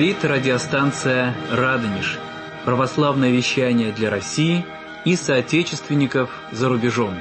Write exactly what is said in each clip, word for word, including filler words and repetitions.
Говорит радиостанция «Радонеж». Православное вещание для России и соотечественников за рубежом.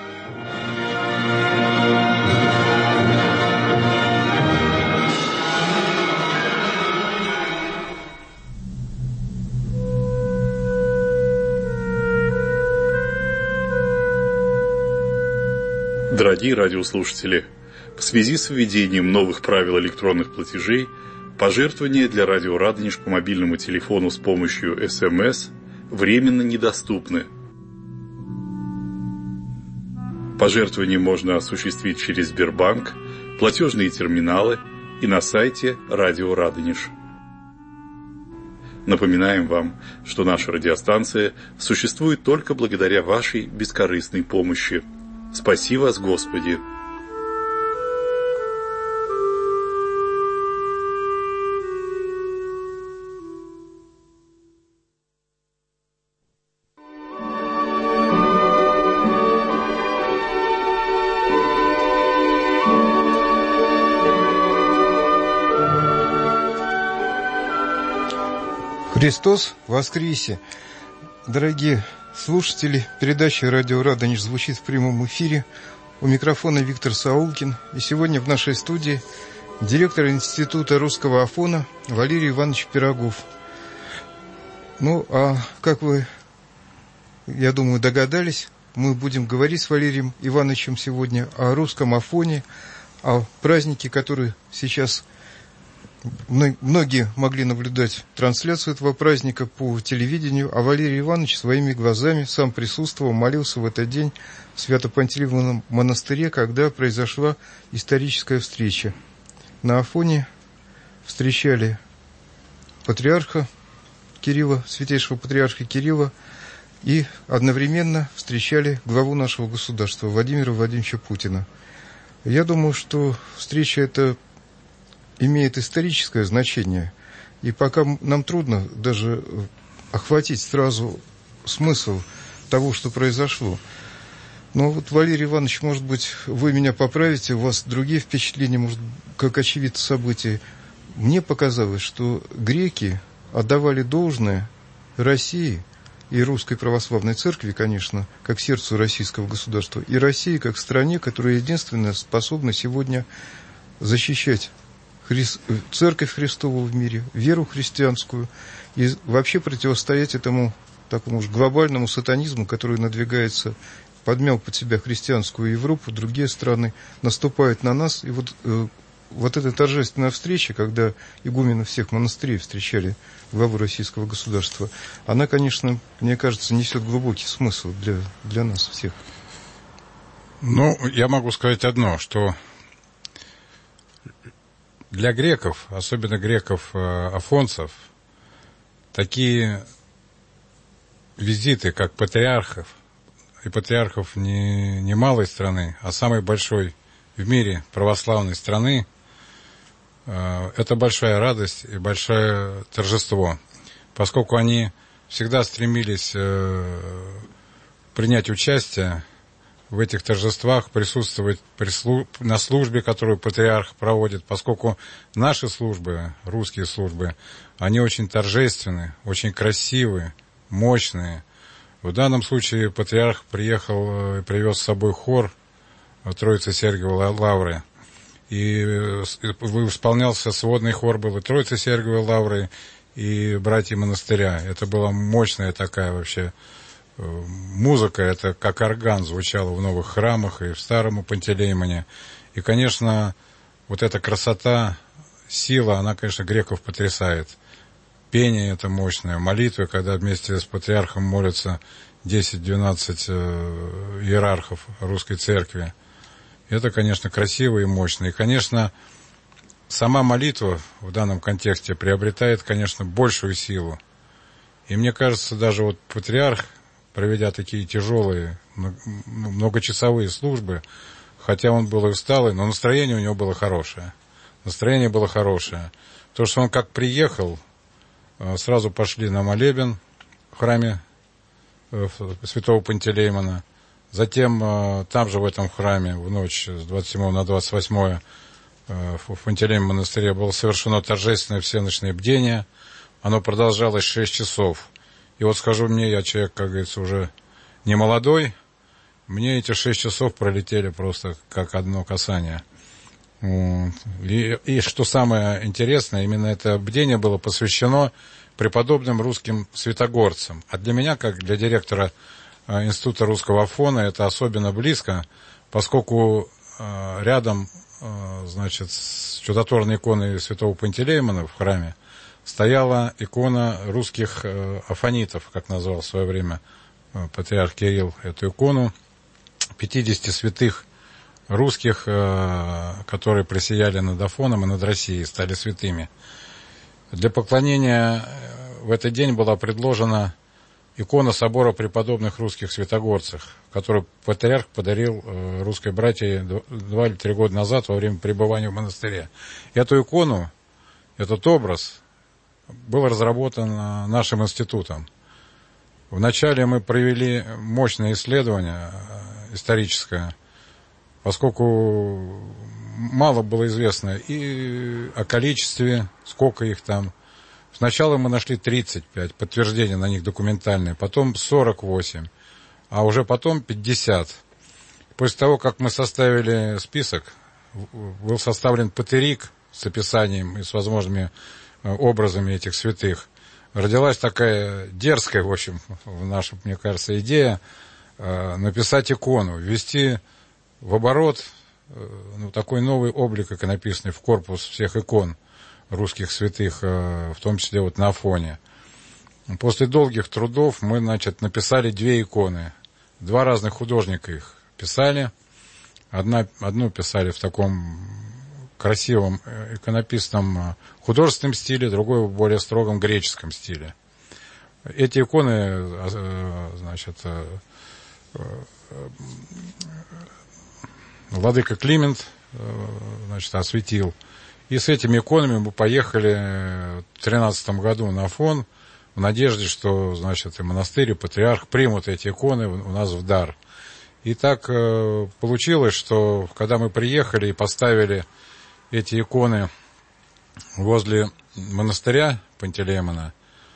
Дорогие радиослушатели, в связи с введением новых правил электронных платежей, пожертвования для радио «Радонеж» по мобильному телефону с помощью эс эм эс временно недоступны. Пожертвования можно осуществить через Сбербанк, платежные терминалы и на сайте радио «Радонеж». Напоминаем вам, что наша радиостанция существует только благодаря вашей бескорыстной помощи. Спаси вас, Господи! Христос воскресе! Дорогие слушатели, передача «Радио Радонеж» звучит в прямом эфире. У микрофона Виктор Саулкин. И сегодня в нашей студии директор Института русского афона Валерий Иванович Пирогов. Ну, а как вы, я думаю, догадались, мы будем говорить с Валерием Ивановичем сегодня о русском афоне, о празднике, который сейчас... Многие могли наблюдать трансляцию этого праздника по телевидению, а Валерий Иванович своими глазами сам присутствовал, молился в этот день в Свято-Пантелеимонном монастыре, когда произошла историческая встреча. На Афоне встречали патриарха Кирилла, святейшего патриарха Кирилла, и одновременно встречали главу нашего государства Владимира Владимировича Путина. Я думаю, что встреча эта имеет историческое значение, и пока нам трудно даже охватить сразу смысл того, что произошло. Но вот, Валерий Иванович, может быть, вы меня поправите, у вас другие впечатления, может, как очевидцы событий. Мне показалось, что греки отдавали должное России и Русской Православной Церкви, конечно, как сердцу российского государства, и России как стране, которая единственная способна сегодня защищать Церковь Христову в мире, веру христианскую, и вообще противостоять этому такому уж глобальному сатанизму, который надвигается, подмял под себя христианскую Европу, другие страны наступают на нас. И вот, э, вот эта торжественная встреча, когда игумены всех монастырей встречали главу российского государства, она, конечно, мне кажется, несет глубокий смысл для, для нас всех. Ну, я могу сказать одно, что для греков, особенно греков-афонцев, такие визиты, как патриархов, и патриархов не, не малой страны, а самой большой в мире православной страны, это большая радость и большое торжество, поскольку они всегда стремились принять участие в этих торжествах, присутствовать на службе, которую патриарх проводит, поскольку наши службы, русские службы, они очень торжественны, очень красивые, мощные. В данном случае патриарх приехал и привез с собой хор Троицы Сергиевой Лавры, и исполнялся сводный хор, был и Троицы Сергиевой Лавры, и братья монастыря. Это была мощная такая вообще музыка, это как орган звучало в новых храмах и в старом Пантелеимоне. И, конечно, вот эта красота, сила, она, конечно, греков потрясает. Пение это мощное, молитвы, когда вместе с патриархом молятся десять-двенадцать э, иерархов русской церкви. Это, конечно, красиво и мощно. И, конечно, сама молитва в данном контексте приобретает, конечно, большую силу. И мне кажется, даже вот патриарх, проведя такие тяжелые, многочасовые службы, хотя он был и усталый, но настроение у него было хорошее. Настроение было хорошее. То, что он как приехал, сразу пошли на молебен в храме Святого Пантелеимона. Затем там же в этом храме в ночь с двадцать седьмого на двадцать восьмое в Пантелеимоновом монастыре было совершено торжественное всеночное бдение. Оно продолжалось шесть часов. И вот скажу мне, я человек, как говорится, уже не молодой, мне эти шесть часов пролетели просто как одно касание. И, и что самое интересное, именно это бдение было посвящено преподобным русским святогорцам. А для меня, как для директора Института русского Афона, это особенно близко, поскольку рядом, значит, с чудотворной иконой святого Пантелеимона в храме стояла икона русских афонитов, как назвал в свое время патриарх Кирилл эту икону, пятидесяти святых русских, которые просияли над Афоном и над Россией, стали святыми. Для поклонения в этот день была предложена икона собора преподобных русских святогорцев, которую патриарх подарил русской братье два или три года назад во время пребывания в монастыре. Эту икону, этот образ был разработан нашим институтом. Вначале мы провели мощное исследование историческое, поскольку мало было известно и о количестве, сколько их там. Сначала мы нашли тридцать пять подтверждений на них документальные, потом сорок восемь, а уже потом пятьдесят. После того, как мы составили список, был составлен патерик с описанием и с возможными образами этих святых. Родилась такая дерзкая, в общем, наша, мне кажется, идея написать икону, ввести в оборот ну, такой новый облик иконописный в корпус всех икон русских святых, в том числе вот на Афоне. После долгих трудов мы, значит, написали две иконы. Два разных художника их писали. Одна, одну писали в таком красивом иконописном художественном стиле, другой в более строгом греческом стиле. Эти иконы, значит, владыка Климент, значит, осветил. И с этими иконами мы поехали в тринадцатом году на Афон в надежде, что, значит, и монастырь, и патриарх примут эти иконы у нас в дар. И так получилось, что когда мы приехали и поставили эти иконы возле монастыря Пантелеимона,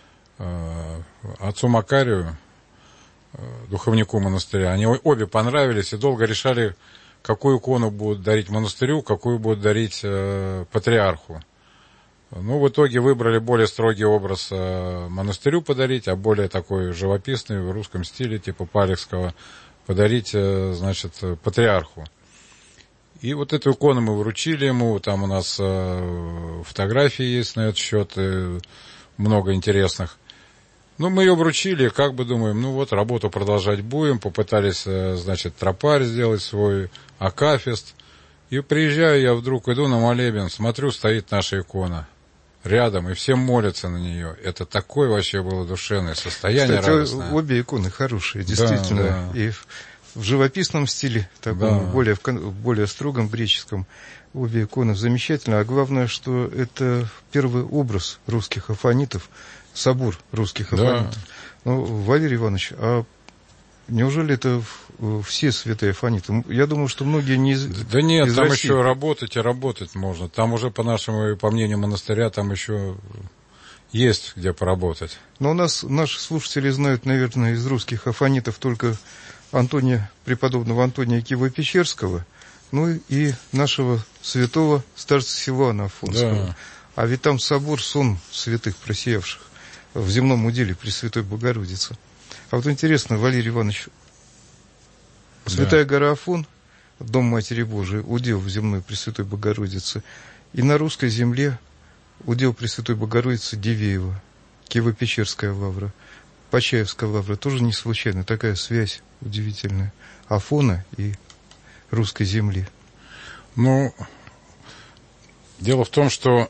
отцу Макарию, духовнику монастыря, они обе понравились и долго решали, какую икону будут дарить монастырю, какую будут дарить э, патриарху. Ну, в итоге выбрали более строгий образ э, монастырю подарить, а более такой живописный в русском стиле, типа Палехского, подарить, э, значит, патриарху. И вот эту икону мы вручили ему, там у нас э, фотографии есть на этот счет, э, много интересных. Ну, мы ее вручили, как бы думаем, ну вот, работу продолжать будем, попытались, значит, тропарь сделать свой, акафист. И приезжаю я вдруг, иду на молебен, смотрю, стоит наша икона рядом, и все молятся на нее. Это такое вообще было душевное состояние. Кстати, радостное. Обе иконы хорошие, действительно. Да, да. И в, в живописном стиле, таком, да. более, в, более строгом греческом, обе иконы замечательно. А главное, что это первый образ русских афонитов, собор русских афонитов. Да. Ну, Валерий Иванович, а неужели это все святые афониты? Я думаю, что многие не из Да нет, из там России. еще работать и работать можно. Там уже, по нашему, по мнению монастыря, там еще есть где поработать. Но у нас наши слушатели знают, наверное, из русских афонитов только Антония, преподобного Антония Киево-Печерского, ну и нашего святого старца Силуана Афонского. Да. А ведь там собор сон святых просиявших в земном уделе Пресвятой Богородицы. А вот интересно, Валерий Иванович, да. Святая гора Афон, дом Матери Божией, удел в земной Пресвятой Богородицы, и на русской земле удел Пресвятой Богородицы Дивеева, Киево-Печерская лавра, Почаевская лавра, тоже не случайно, такая связь удивительная Афона и русской земли. Ну, дело в том, что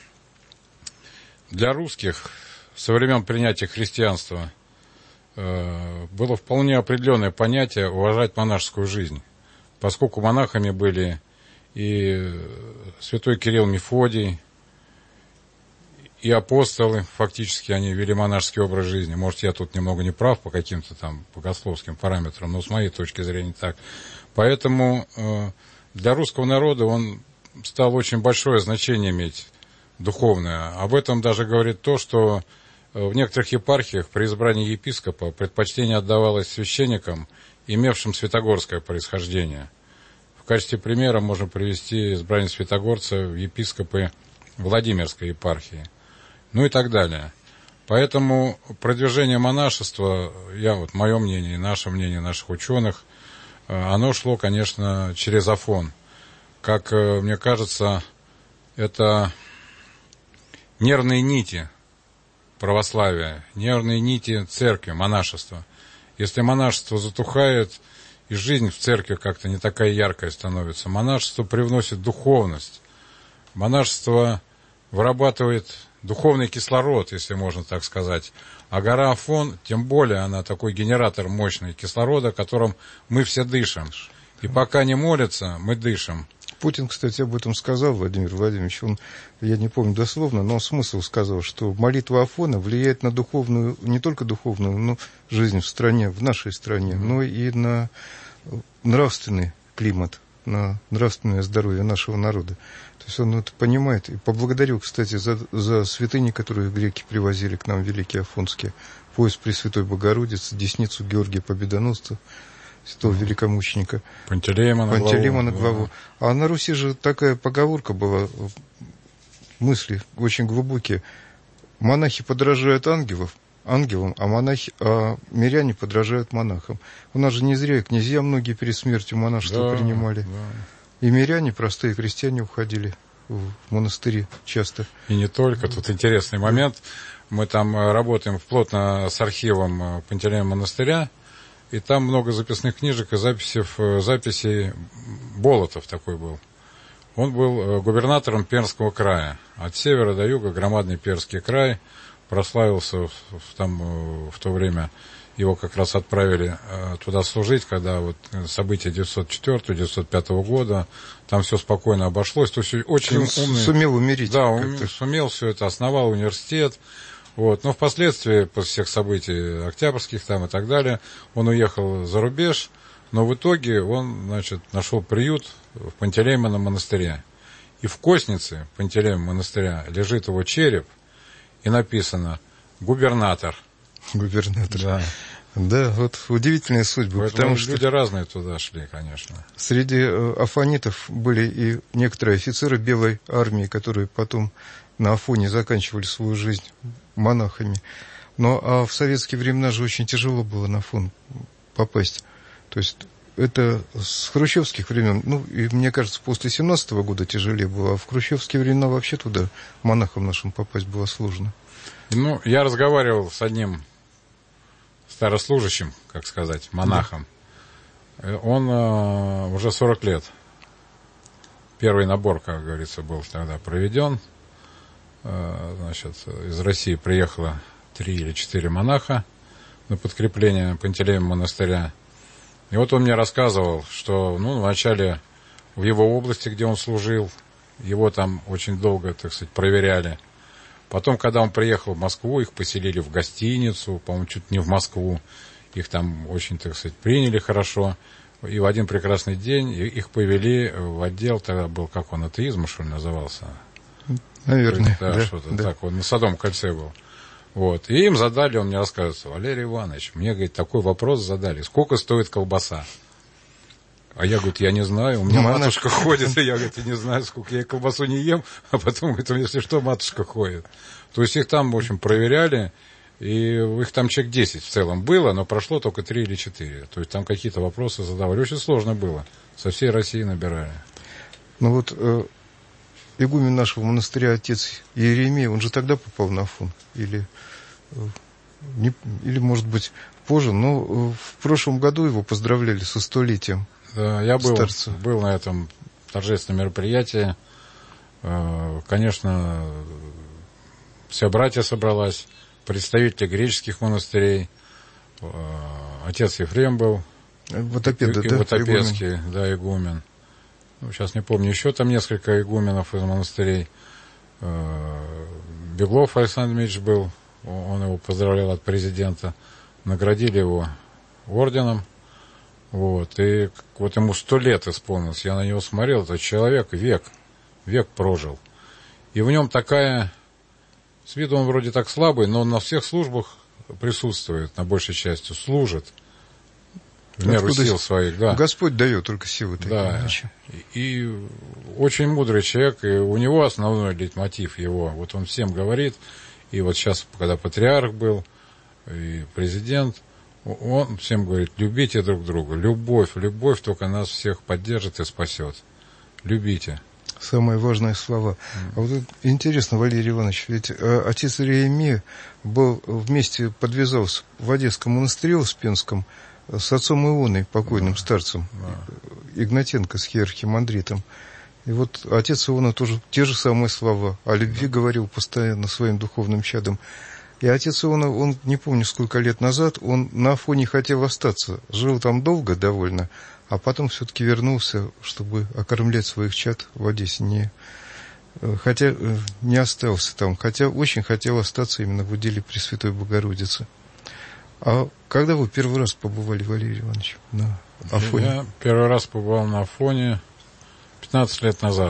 для русских со времен принятия христианства э, было вполне определенное понятие уважать монашескую жизнь, поскольку монахами были и святой Кирилл Мефодий, и апостолы, фактически они вели монашеский образ жизни. Может, я тут немного не прав по каким-то там богословским параметрам, но с моей точки зрения так. Поэтому э, для русского народа он стал очень большое значение иметь духовное. Об этом даже говорит то, что в некоторых епархиях при избрании епископа предпочтение отдавалось священникам, имевшим святогорское происхождение. В качестве примера можно привести избрание святогорца в епископы Владимирской епархии, ну и так далее. Поэтому продвижение монашества, я вот мое мнение, наше мнение наших ученых, оно шло, конечно, через Афон. Как мне кажется, это нервные нити православия, нервные нити церкви, монашества. Если монашество затухает, и жизнь в церкви как-то не такая яркая становится, монашество привносит духовность. Монашество вырабатывает духовный кислород, если можно так сказать. А гора Афон, тем более, она такой генератор мощный кислорода, которым мы все дышим. И пока не молятся, мы дышим. Путин, кстати, об этом сказал, Владимир Владимирович. Он, я не помню дословно, но смысл сказал, что молитва Афона влияет на духовную, не только духовную, но жизнь в стране, в нашей стране, mm-hmm. но и на нравственный климат, на нравственное здоровье нашего народа. То есть он это понимает. И поблагодарил, кстати, за, за святыни, которые греки привозили к нам, великие афонские. Пояс Пресвятой Богородицы, десницу Георгия Победоносца, святого великомученика. Пантелейма на Пантелейма на главу. главу. А на Руси же такая поговорка была, мысли очень глубокие. Монахи подражают ангелов, ангелам, а, монахи, а миряне подражают монахам. У нас же не зря князья многие перед смертью монашество да, принимали. Да. И миряне, простые крестьяне, уходили в монастыри часто. И не только. Тут интересный момент. Мы там работаем плотно с архивом Пантелеймона монастыря, и там много записных книжек и записей, записей. Болотов такой был. Он был губернатором Пермского края. От севера до юга громадный Пермский край. Прославился в, в, там, в то время. Его как раз отправили туда служить, когда вот события девятьсот четвёртого — девятьсот пятого года, там все спокойно обошлось. То есть очень он умный. Сумел умерить. Да, он сумел все это, основал университет. Вот. Но впоследствии, после всех событий октябрьских там и так далее, он уехал за рубеж, но в итоге он, значит, нашел приют в Пантелеймоновом монастыре. И в Коснице Пантелеймона монастыря лежит его череп, и написано «Губернатор». Губернатор. Да. Да, вот удивительные судьбы. Поэтому потому что люди разные туда шли, конечно. Среди афонитов были и некоторые офицеры Белой армии, которые потом на Афоне заканчивали свою жизнь монахами. Но а в советские времена же очень тяжело было на Афон попасть. То есть это с хрущевских времен, ну, и мне кажется, после семнадцатого года тяжелее было, а в хрущевские времена вообще туда монахам нашим попасть было сложно. Ну, я разговаривал с одним старослужащим, как сказать, монахом. Да. Он э, уже сорок лет. Первый набор, как говорится, был тогда проведен. Э, значит, из России приехало три или четыре монаха на подкрепление Пантелеймона монастыря. И вот он мне рассказывал, что, ну, вначале в его области, где он служил, его там очень долго, так сказать, проверяли. Потом, когда он приехал в Москву, их поселили в гостиницу, по-моему, чуть не в Москву. Их там очень, так сказать, приняли хорошо. И в один прекрасный день их повели в отдел, тогда был, как он, атеизм, что ли, назывался? Наверное, да. да что-то да. Так, он на Садовом кольце был. Вот. И им задали, он мне рассказывает, Валерий Иванович, мне, говорит, такой вопрос задали, сколько стоит колбаса? А я, говорит, я не знаю, у меня Монах. матушка ходит, и я, говорит, не знаю, сколько, я колбасу не ем, а потом, говорит, если что, матушка ходит. То есть их там, в общем, проверяли, и их там человек десять в целом было, но прошло только три или четыре. То есть там какие-то вопросы задавали, очень сложно было, со всей России набирали. Ну вот, э, игумен нашего монастыря, отец Иеремия, он же тогда попал на Афон, или... Не, или, может быть, позже, но в прошлом году его поздравляли со столетием. Да, я был, был на этом торжественном мероприятии. Конечно, вся братья собралась, представители греческих монастырей. Отец Ефрем был. Ватопед, и, да? Ватопедский, игумен. Да, игумен. Ну, сейчас не помню, еще там несколько игуменов из монастырей. Беглов Александр Дмитриевич был. Он его поздравлял от президента. Наградили его орденом. Вот. И вот ему сто лет исполнилось. Я на него смотрел. Это человек, век. век прожил. И в нем такая... С виду он вроде так слабый, но он на всех службах присутствует, на большей части, служит. В меру сил своих, да. Господь дает только силы такие. Да. И, и очень мудрый человек, и у него основной лейтмотив его. Вот он всем говорит, и вот сейчас, когда патриарх был, и президент, он всем говорит, любите друг друга. Любовь, любовь только нас всех поддержит и спасет. Любите. Самые важные слова. Mm. А вот интересно, Валерий Иванович, ведь э, отец Иеремия был вместе, подвязался в Одесском монастыре Успенском с отцом Ионой, покойным mm. старцем, mm. Игнатенко с иерархимандритом. И вот отец Иона тоже те же самые слова о любви mm. говорил постоянно своим духовным чадам. И отец Иона, он, не помню, сколько лет назад, он на Афоне хотел остаться. Жил там долго довольно, а потом все-таки вернулся, чтобы окормлять своих чад в Одессе. Не, хотя не остался там, хотя очень хотел остаться именно в уделе Пресвятой Богородицы. А когда вы первый раз побывали, Валерий Иванович, на Афоне? Я первый раз побывал на Афоне пятнадцать лет назад.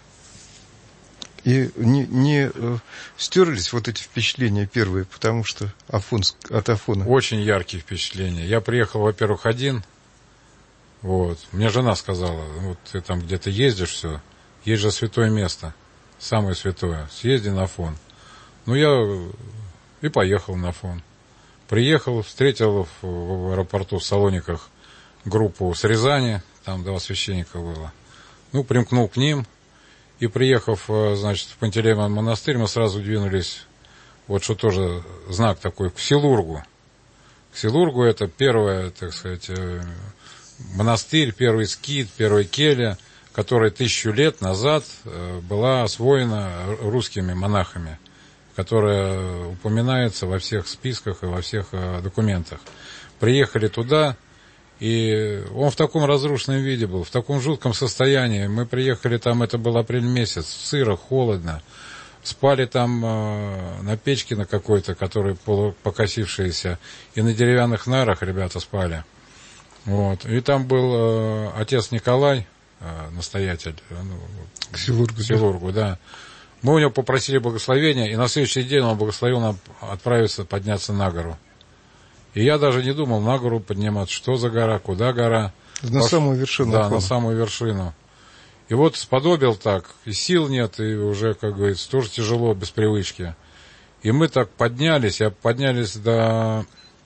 И не, не э, стерлись вот эти впечатления первые, потому что Афон, от Афона? Очень яркие впечатления. Я приехал, во-первых, один. Вот. Мне жена сказала, вот ты там где-то ездишь, все, есть же святое место, самое святое, съезди на Афон. Ну, я и поехал на Афон. Приехал, встретил в, в аэропорту в Салониках группу с Рязани, там два священника было. Ну, примкнул к ним, и приехав, значит, в Пантелеймон монастырь, мы сразу двинулись, вот что тоже знак такой, к Силургу. К Силургу это первое, так сказать, монастырь, первый скит, первая келья, которая тысячу лет назад была освоена русскими монахами, которая упоминается во всех списках и во всех документах. Приехали туда, и он в таком разрушенном виде был, в таком жутком состоянии. Мы приехали там, это был апрель месяц, сыро, холодно. Спали там э, на печке на какой-то, которая полупокосившаяся, и на деревянных нарах ребята спали. Вот. И там был э, отец Николай, э, настоятель, э, ну, к Силургу, Силургу, да. Мы у него попросили благословения, и на следующий день он благословил нам отправиться, подняться на гору. И я даже не думал на гору подниматься, что за гора, куда гора. На Пош... самую вершину. Да, на самую вершину. И вот сподобил так, и сил нет, и уже, как говорится, тоже тяжело, без привычки. И мы так поднялись, я поднялись до...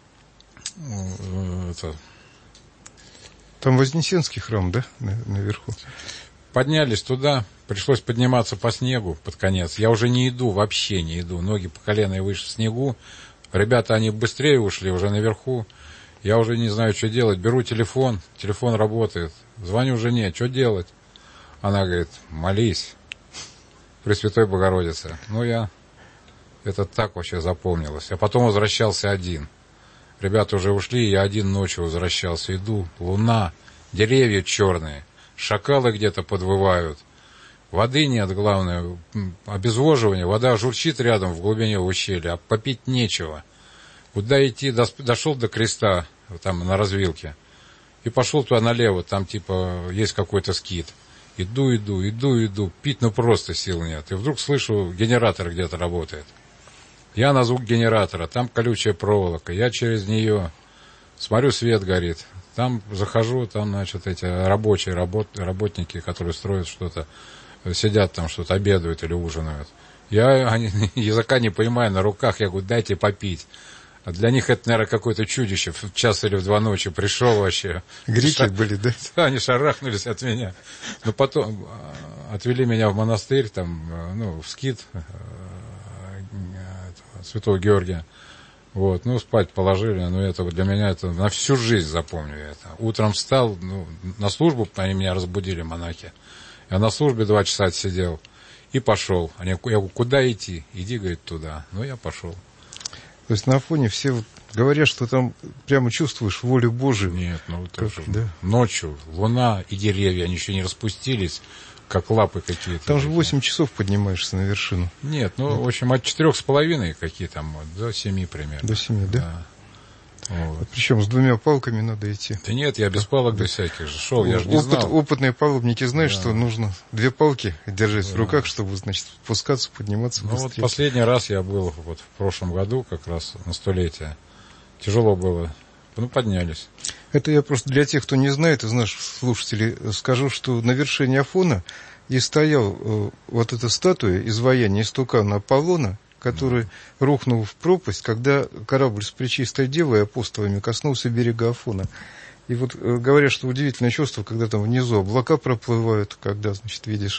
Это... Там Вознесенский храм, да, наверху? Поднялись туда, пришлось подниматься по снегу под конец. Я уже не иду, вообще не иду, ноги по колено и выше в снегу. Ребята, они быстрее ушли, уже наверху. Я уже не знаю, что делать. Беру телефон, телефон работает. Звоню жене, что делать? Она говорит, молись, Пресвятой Богородице. Ну, я... Это так вообще запомнилось. А потом возвращался один. Ребята уже ушли, я один ночью возвращался. Иду, луна, деревья черные, шакалы где-то подвывают. Воды нет, главное, обезвоживание. Вода журчит рядом в глубине ущелья, а попить нечего. Куда идти? Дошел до креста, там на развилке. И пошел туда налево, там типа есть какой-то скит. Иду, иду, иду, иду. Пить ну просто сил нет. И вдруг слышу, генератор где-то работает. Я на звук генератора, там колючая проволока. Я через нее смотрю, свет горит. Там захожу, там, значит, эти рабочие, работ, работники, которые строят что-то, сидят там, что-то обедают или ужинают. Я они, языка не понимаю, на руках, я говорю, дайте попить. А для них это, наверное, какое-то чудище. В час или в два ночи пришел вообще. Греки Ша... были, да? Да, они шарахнулись от меня. Но потом отвели меня в монастырь, там, ну, в скит Святого Георгия. Вот, ну, спать положили, но это для меня, это на всю жизнь запомню это. Утром встал, ну, на службу, они меня разбудили, монахи. Я на службе два часа сидел и пошел. Они, я говорю, куда идти? Иди, говорит, туда. Ну, я пошел. То есть на Афоне все вот говорят, что там прямо чувствуешь волю Божию. Нет, ну, как, тоже да? Ночью, луна и деревья, они еще не распустились, как лапы какие-то. Там же восемь часов поднимаешься на вершину. Нет, ну, нет. В общем, от четырех с половиной какие там, до семи примерно. До семи, да? Да. Вот. Причем с двумя палками надо идти. Да нет, я без палок, без всяких же шел, я же не Опыт, знал. Опытные палубники знают, да. что нужно две палки держать да. в руках, чтобы, значит, спускаться, подниматься ну, быстрее. Вот последний раз я был вот в прошлом году, как раз на столетие. Тяжело было. Ну, поднялись. Это я просто для тех, кто не знает, из наших слушателей, скажу, что на вершине Афона и стоял э, вот эта статуя, изваяние истукана Аполлона, который mm. рухнул в пропасть, когда корабль с Пречистой Девой и апостолами коснулся берега Афона. И вот э, говорят, что удивительное чувство, когда там внизу облака проплывают, когда, значит, видишь...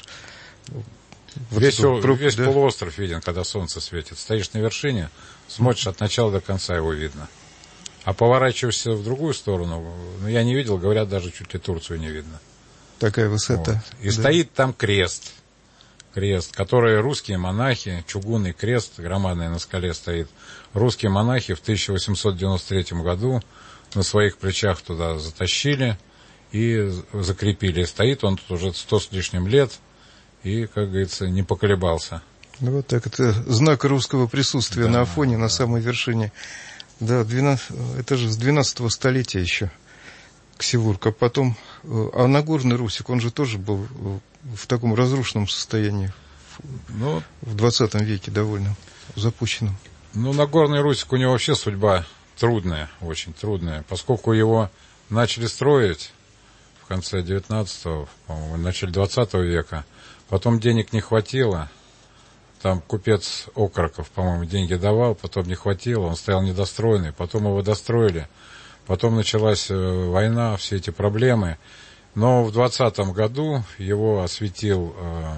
Вот весь проп... весь да? полуостров виден, когда солнце светит. Стоишь на вершине, смотришь от начала до конца, его видно. А поворачиваешься в другую сторону, ну, я не видел, говорят, даже чуть ли Турцию не видно. Такая высота. Вот. И да. стоит там крест. Крест, который русские монахи, чугунный крест, громадный на скале стоит. Русские монахи в тысяча восемьсот девяносто третьем году на своих плечах туда затащили и закрепили. Стоит он тут уже сто с лишним лет и, как говорится, не поколебался. Ну, вот так, это знак русского присутствия да, на Афоне, да. на самой вершине. Да, двенадцать, это же с двенадцатого столетия еще Ксилург. А потом, а Нагорный Русик, он же тоже был в таком разрушенном состоянии ну, в двадцатом веке довольно запущенном. Ну, Нагорный Русик, у него вообще судьба трудная, очень трудная, поскольку его начали строить в конце девятнадцатого, по-моему, в начале двадцатого века, потом денег не хватило, там купец Окороков, по-моему, деньги давал, потом не хватило, он стоял недостроенный, потом его достроили, потом началась война, все эти проблемы. Но в двадцатом году его осветил э,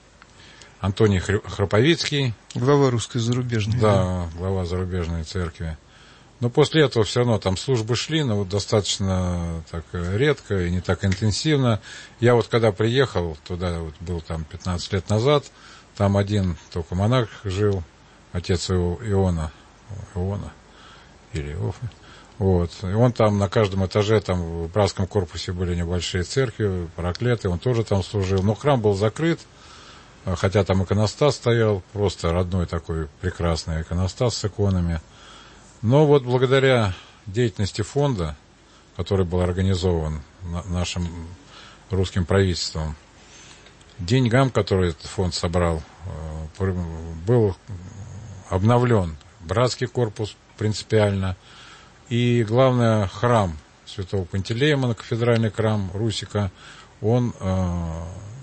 Антоний Храповицкий. Глава русской зарубежной. Да, да, глава зарубежной церкви. Но после этого все равно там службы шли, но вот достаточно так редко и не так интенсивно. Я вот когда приехал туда, вот был там пятнадцать лет назад, там один только монах жил, отец Иона, Иона или Иофа. Вот. И он там на каждом этаже, там в братском корпусе были небольшие церкви, параклеты, он тоже там служил. Но храм был закрыт, хотя там иконостас стоял, просто родной такой прекрасный иконостас с иконами. Но вот благодаря деятельности фонда, который был организован нашим русским правительством, деньгам, которые этот фонд собрал, был обновлен братский корпус принципиально. И главное, храм святого Пантелеимона, кафедральный храм Русика, он э,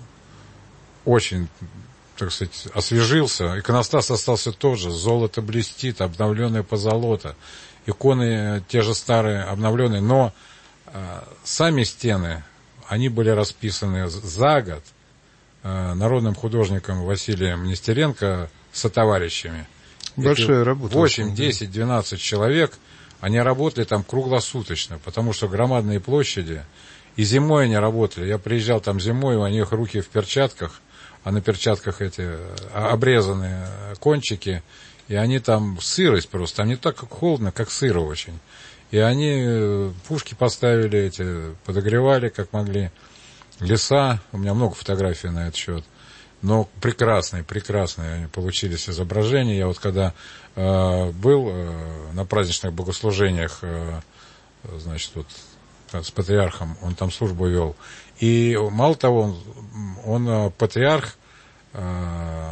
очень, так сказать, освежился. Иконостас остался тот же, золото блестит, обновленное позолота. Иконы те же старые, обновленные, но э, сами стены, они были расписаны за год э, народным художником Василием Нестеренко со товарищами. Большая Эти работа. восемь, десять, двенадцать человек. Они работали там круглосуточно, потому что громадные площади. И зимой они работали. Я приезжал там зимой, у них руки в перчатках, а на перчатках эти обрезанные кончики. И они там, сырость просто, там не так, как холодно, как сыро очень. И они пушки поставили эти, подогревали, как могли. Леса, у меня много фотографий на этот счет. Но прекрасные, прекрасные получились изображения. Я вот когда э, был э, на праздничных богослужениях, э, значит, вот с патриархом, он там службу вел. И мало того, он, он э, патриарх э,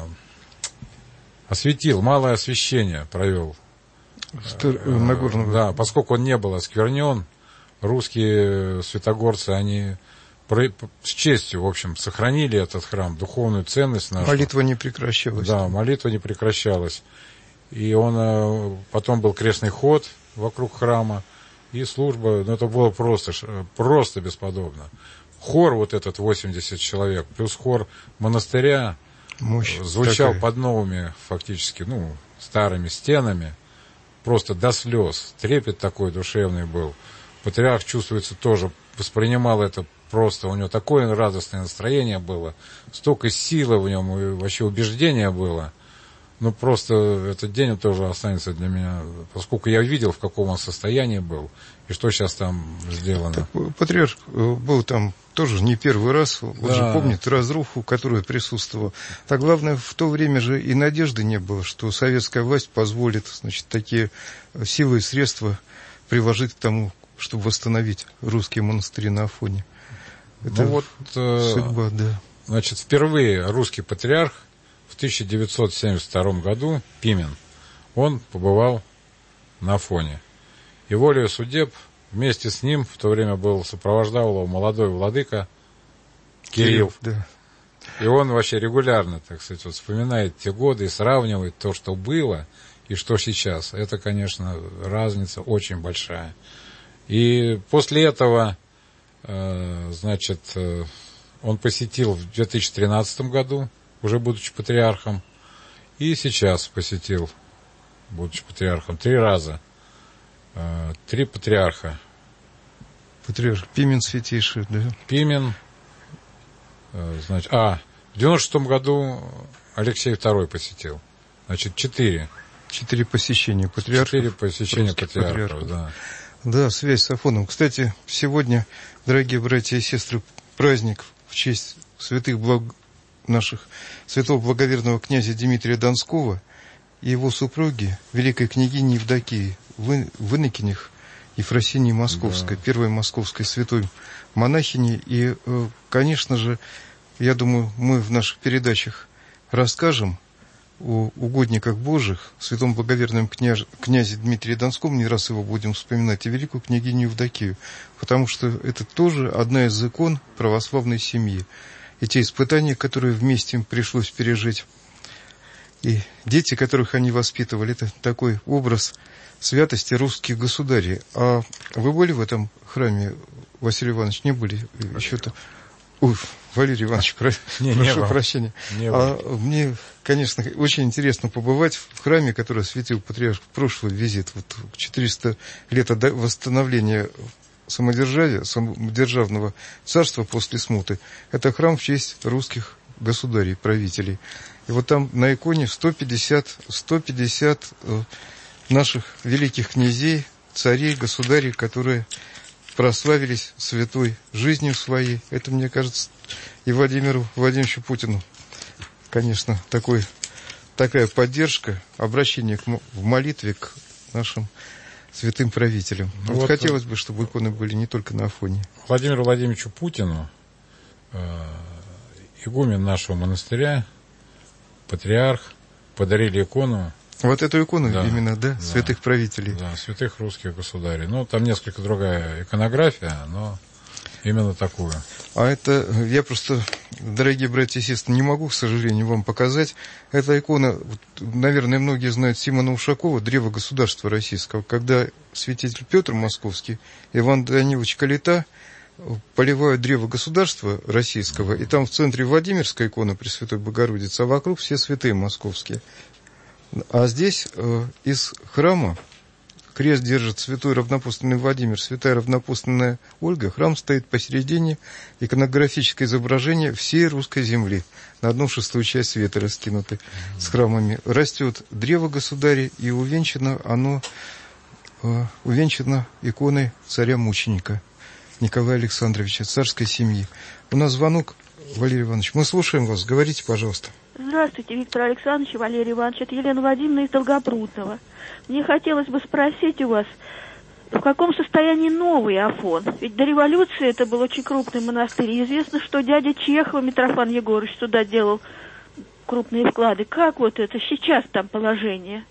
осветил, малое освещение провел. Э, Нагорного. Да, поскольку он не был осквернен, русские святогорцы, они... с честью, в общем, сохранили этот храм, духовную ценность нашу. Молитва не прекращалась. Да, молитва не прекращалась. И он, потом был крестный ход вокруг храма, и служба, ну, это было просто, просто бесподобно. Хор вот этот восемьдесят человек, плюс хор монастыря, мощь звучал такая. Под новыми, фактически, ну, старыми стенами, просто до слез. Трепет такой душевный был. Патриарх, чувствуется, тоже воспринимал это просто, у него такое радостное настроение было, столько силы в нем и вообще убеждения было. Ну, просто этот день тоже останется для меня, поскольку я видел, в каком он состоянии был, и что сейчас там сделано. Так, патриарх был там тоже не первый раз, он да. же помнит разруху, которая присутствовала. Так главное, в то время же и надежды не было, что советская власть позволит, значит, такие силы и средства приложить к тому, чтобы восстановить русские монастыри на Афоне. Это ну вот, судьба, да. Значит, впервые русский патриарх в тысяча девятьсот семьдесят втором году, Пимен, он побывал на Афоне. И волею судеб вместе с ним в то время был, сопровождал его молодой владыка Кирилл. Кирилл, да. И он вообще регулярно, так сказать, вот вспоминает те годы и сравнивает то, что было, и что сейчас. Это, конечно, разница очень большая. И после этого, э, значит, э, он посетил в две тысячи тринадцатом году, уже будучи патриархом, и сейчас посетил, будучи патриархом, три раза. Э, три патриарха. Патриарх Пимен Святейший, да? Пимен. Значит, а, в девяносто шестом году Алексей второй посетил. Значит, четыре. Четыре посещения патриархов. Четыре посещения патриархов, патриархов, да. Да, связь с Афоном. Кстати, сегодня, дорогие братья и сестры, праздник в честь святых благ... наших, святого благоверного князя Дмитрия Донского и его супруги, великой княгини Евдокии в, в Инокинях Ефросинии Московской, да. Первой московской святой монахини. И, конечно же, я думаю, мы в наших передачах расскажем о угодниках Божьих, святом благоверном княж... князе Дмитрии Донском, не раз его будем вспоминать, и великую княгиню Евдокию, потому что это тоже одна из икон православной семьи. И те испытания, которые вместе им пришлось пережить, и дети, которых они воспитывали, это такой образ святости русских государей. А вы были в этом храме, Василий Иванович, не были? Еще-то... Ой, Валерий Иванович, про... не, прошу не прощения. Не а мне, конечно, очень интересно побывать в храме, который осветил патриарх в прошлый визит. Вот четыреста лет восстановления самодержавия, самодержавного царства после смуты. Это храм в честь русских государей, правителей. И вот там на иконе сто пятьдесят, сто пятьдесят наших великих князей, царей, государей, которые прославились святой жизнью своей. Это, мне кажется, и Владимиру Владимировичу Путину, конечно, такой, такая поддержка, обращение к, в молитве к нашим святым правителям. Вот, вот хотелось бы, чтобы иконы были не только на Афоне. Владимиру Владимировичу Путину, э, игумен нашего монастыря, патриарх, подарили икону. Вот эту икону, да, именно, да, да, святых правителей. Да, святых русских государей. Ну, там несколько другая иконография, но именно такую. А это, я просто, дорогие братья и сестры, не могу, к сожалению, вам показать. Эта икона, наверное, многие знают Симона Ушакова, древо государства российского, когда святитель Петр Московский, Иван Данилович Калита поливают древо государства российского, и там в центре Владимирская икона Пресвятой Богородицы, а вокруг все святые московские. А здесь э, из храма крест держит святой равнопостольный Владимир, святая равнопостольная Ольга. Храм стоит посередине, иконографическое изображение всей русской земли. На одну шестую часть света раскинуты с храмами. Растет древо государей, и увенчано оно э, увенчано иконой царя-мученика Николая Александровича, царской семьи. У нас звонок, Валерий Иванович. Мы слушаем вас. Говорите, пожалуйста. Здравствуйте, Виктор Александрович и Валерий Иванович. Это Елена Владимировна из Долгопрудного. Мне хотелось бы спросить у вас, в каком состоянии новый Афон? Ведь до революции это был очень крупный монастырь. И известно, что дядя Чехова, Митрофан Егорович, туда делал крупные вклады. Как вот это сейчас там положение?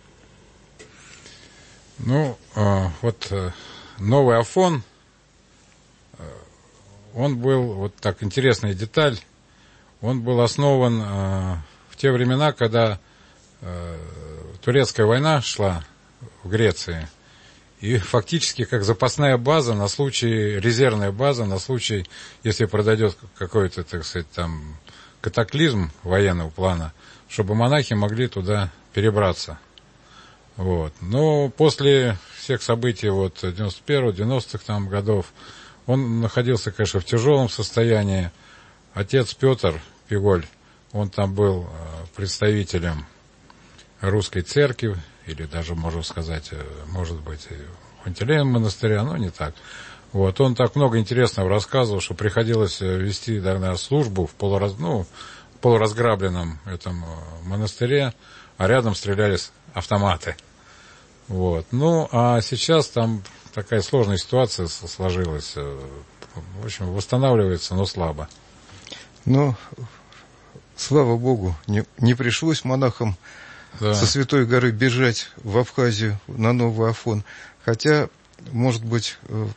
Ну, э, вот э, новый Афон, э, он был, вот так интересная деталь, он был основан э, в те времена, когда э, турецкая война шла в Греции, и фактически как запасная база на случай, резервная база на случай, если произойдет какой-то, так сказать, там катаклизм военного плана, чтобы монахи могли туда перебраться. Вот. Но после всех событий вот девяносто первого, девяностых там годов он находился, конечно, в тяжелом состоянии. Отец Петр Пиголь, он там был представителем русской церкви, или даже, можно сказать, может быть, Пантелея монастыря, но не так. Вот, он так много интересного рассказывал, что приходилось вести, наверное, службу в полураз... ну, полуразграбленном этом монастыре, а рядом стрелялись автоматы. Вот. Ну, а сейчас там такая сложная ситуация сложилась. В общем, восстанавливается, но слабо. Но, слава Богу, не, не пришлось монахам да. со Святой горы бежать в Абхазию на новый Афон. Хотя, может быть,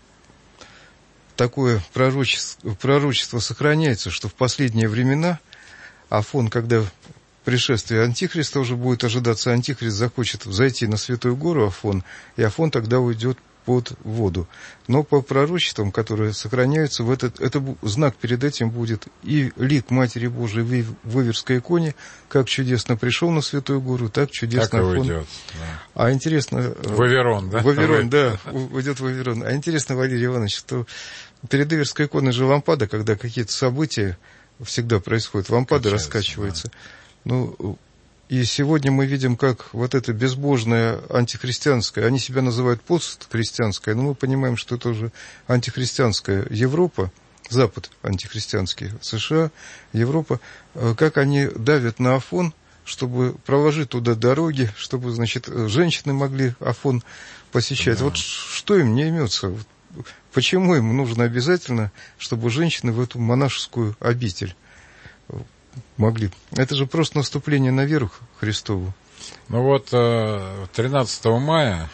такое пророчество, пророчество сохраняется, что в последние времена Афон, когда пришествие Антихриста уже будет ожидаться, Антихрист захочет зайти на Святую гору Афон, и Афон тогда уйдет под воду. Но по пророчествам, которые сохраняются, в этот, это знак перед этим будет и лик Матери Божией в Иверской иконе, как чудесно пришел на Святую гору, так чудесно так Афон. Уйдет, да. А интересно... В Аверон, да? В Аверон, да, уйдет в Аверон. А интересно, Валерий Иванович, что перед Иверской иконой же лампада, когда какие-то события всегда происходят, лампада Качается, раскачивается. Да. Ну, и сегодня мы видим, как вот это безбожное антихристианское, они себя называют постхристианское, но мы понимаем, что это уже антихристианская Европа, Запад антихристианский, США, Европа, как они давят на Афон, чтобы проложить туда дороги, чтобы, значит, женщины могли Афон посещать. Да. Вот что им не имется? Почему им нужно обязательно, чтобы женщины в эту монашескую обитель могли? Это же просто наступление на веру Христову. Ну вот тринадцатого мая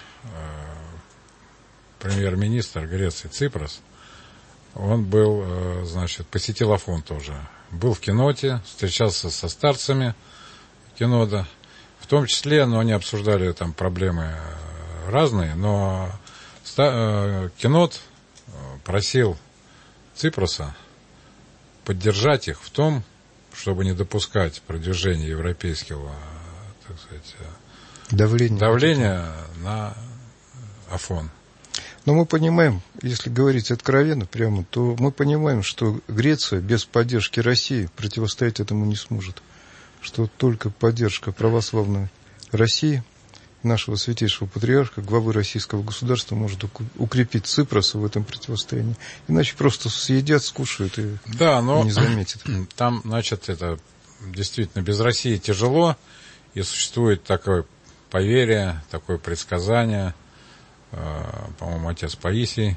премьер-министр Греции Ципрос, он был, значит, посетил Афон тоже. Был в Киноте, встречался со старцами Кинода. В том числе, но они обсуждали там проблемы разные, но Кинот просил Ципроса поддержать их в том, чтобы не допускать продвижения европейского, так сказать, давления, давления на Афон. Но мы понимаем, если говорить откровенно прямо, то мы понимаем, что Греция без поддержки России противостоять этому не сможет. Что только поддержка православной России, нашего святейшего патриарха, главы российского государства, может укрепить Ципроса в этом противостоянии. Иначе просто съедят, скушают и, да, но и не заметят. Там, значит, это действительно без России тяжело, и существует такое поверье, такое предсказание. По-моему, отец Паисий,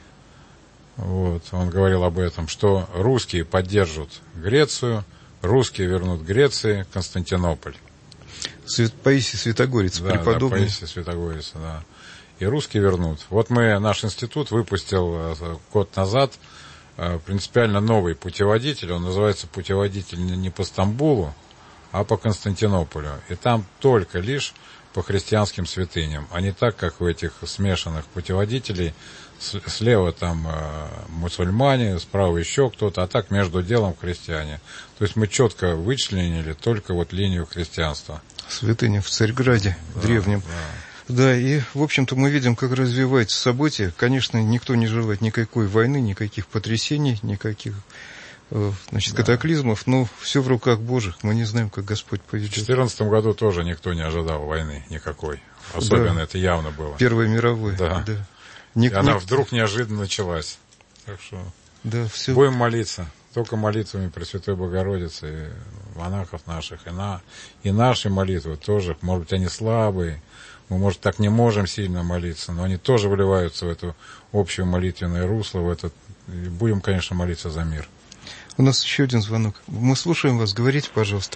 вот, он говорил об этом, что русские поддержат Грецию, русские вернут Греции Константинополь. Свят, Паисий Святогорец, да, преподобный. Да, Паисий Святогорец, да. И русские вернут. Вот мы, наш институт выпустил год назад принципиально новый путеводитель. Он называется «Путеводитель не по Стамбулу, а по Константинополю». И там только лишь по христианским святыням, а не так, как у этих смешанных путеводителей. Слева там э, мусульмане, справа еще кто-то, а так между делом христиане. То есть мы четко вычленили только вот линию христианства. Святыня в Царьграде, да, древнем. Да. да, и, в общем-то, мы видим, как развиваются события. Конечно, никто не желает никакой войны, никаких потрясений, никаких э, значит, да. катаклизмов, но все в руках Божьих. Мы не знаем, как Господь поведет. В две тысячи четырнадцатом году тоже никто не ожидал войны никакой. Особенно да. это явно было. Первой мировой, да. да. Ник- и она ник- вдруг неожиданно началась. Так что да, все... будем молиться. Только молитвами Пресвятой Богородицы, и монахов наших, и, на, и наши молитвы тоже. Может быть, они слабые. Мы, может, так не можем сильно молиться, но они тоже вливаются в это общее молитвенное русло. В этот... И будем, конечно, молиться за мир. У нас еще один звонок. Мы слушаем вас. Говорите, пожалуйста.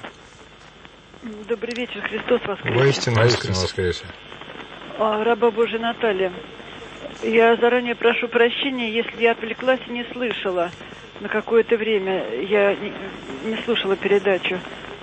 Добрый вечер. Христос воскресе. Воистину воскресе. воскресе. Раба Божия Наталья. Я заранее прошу прощения, если я отвлеклась и не слышала. На какое-то время я не, не слушала передачу.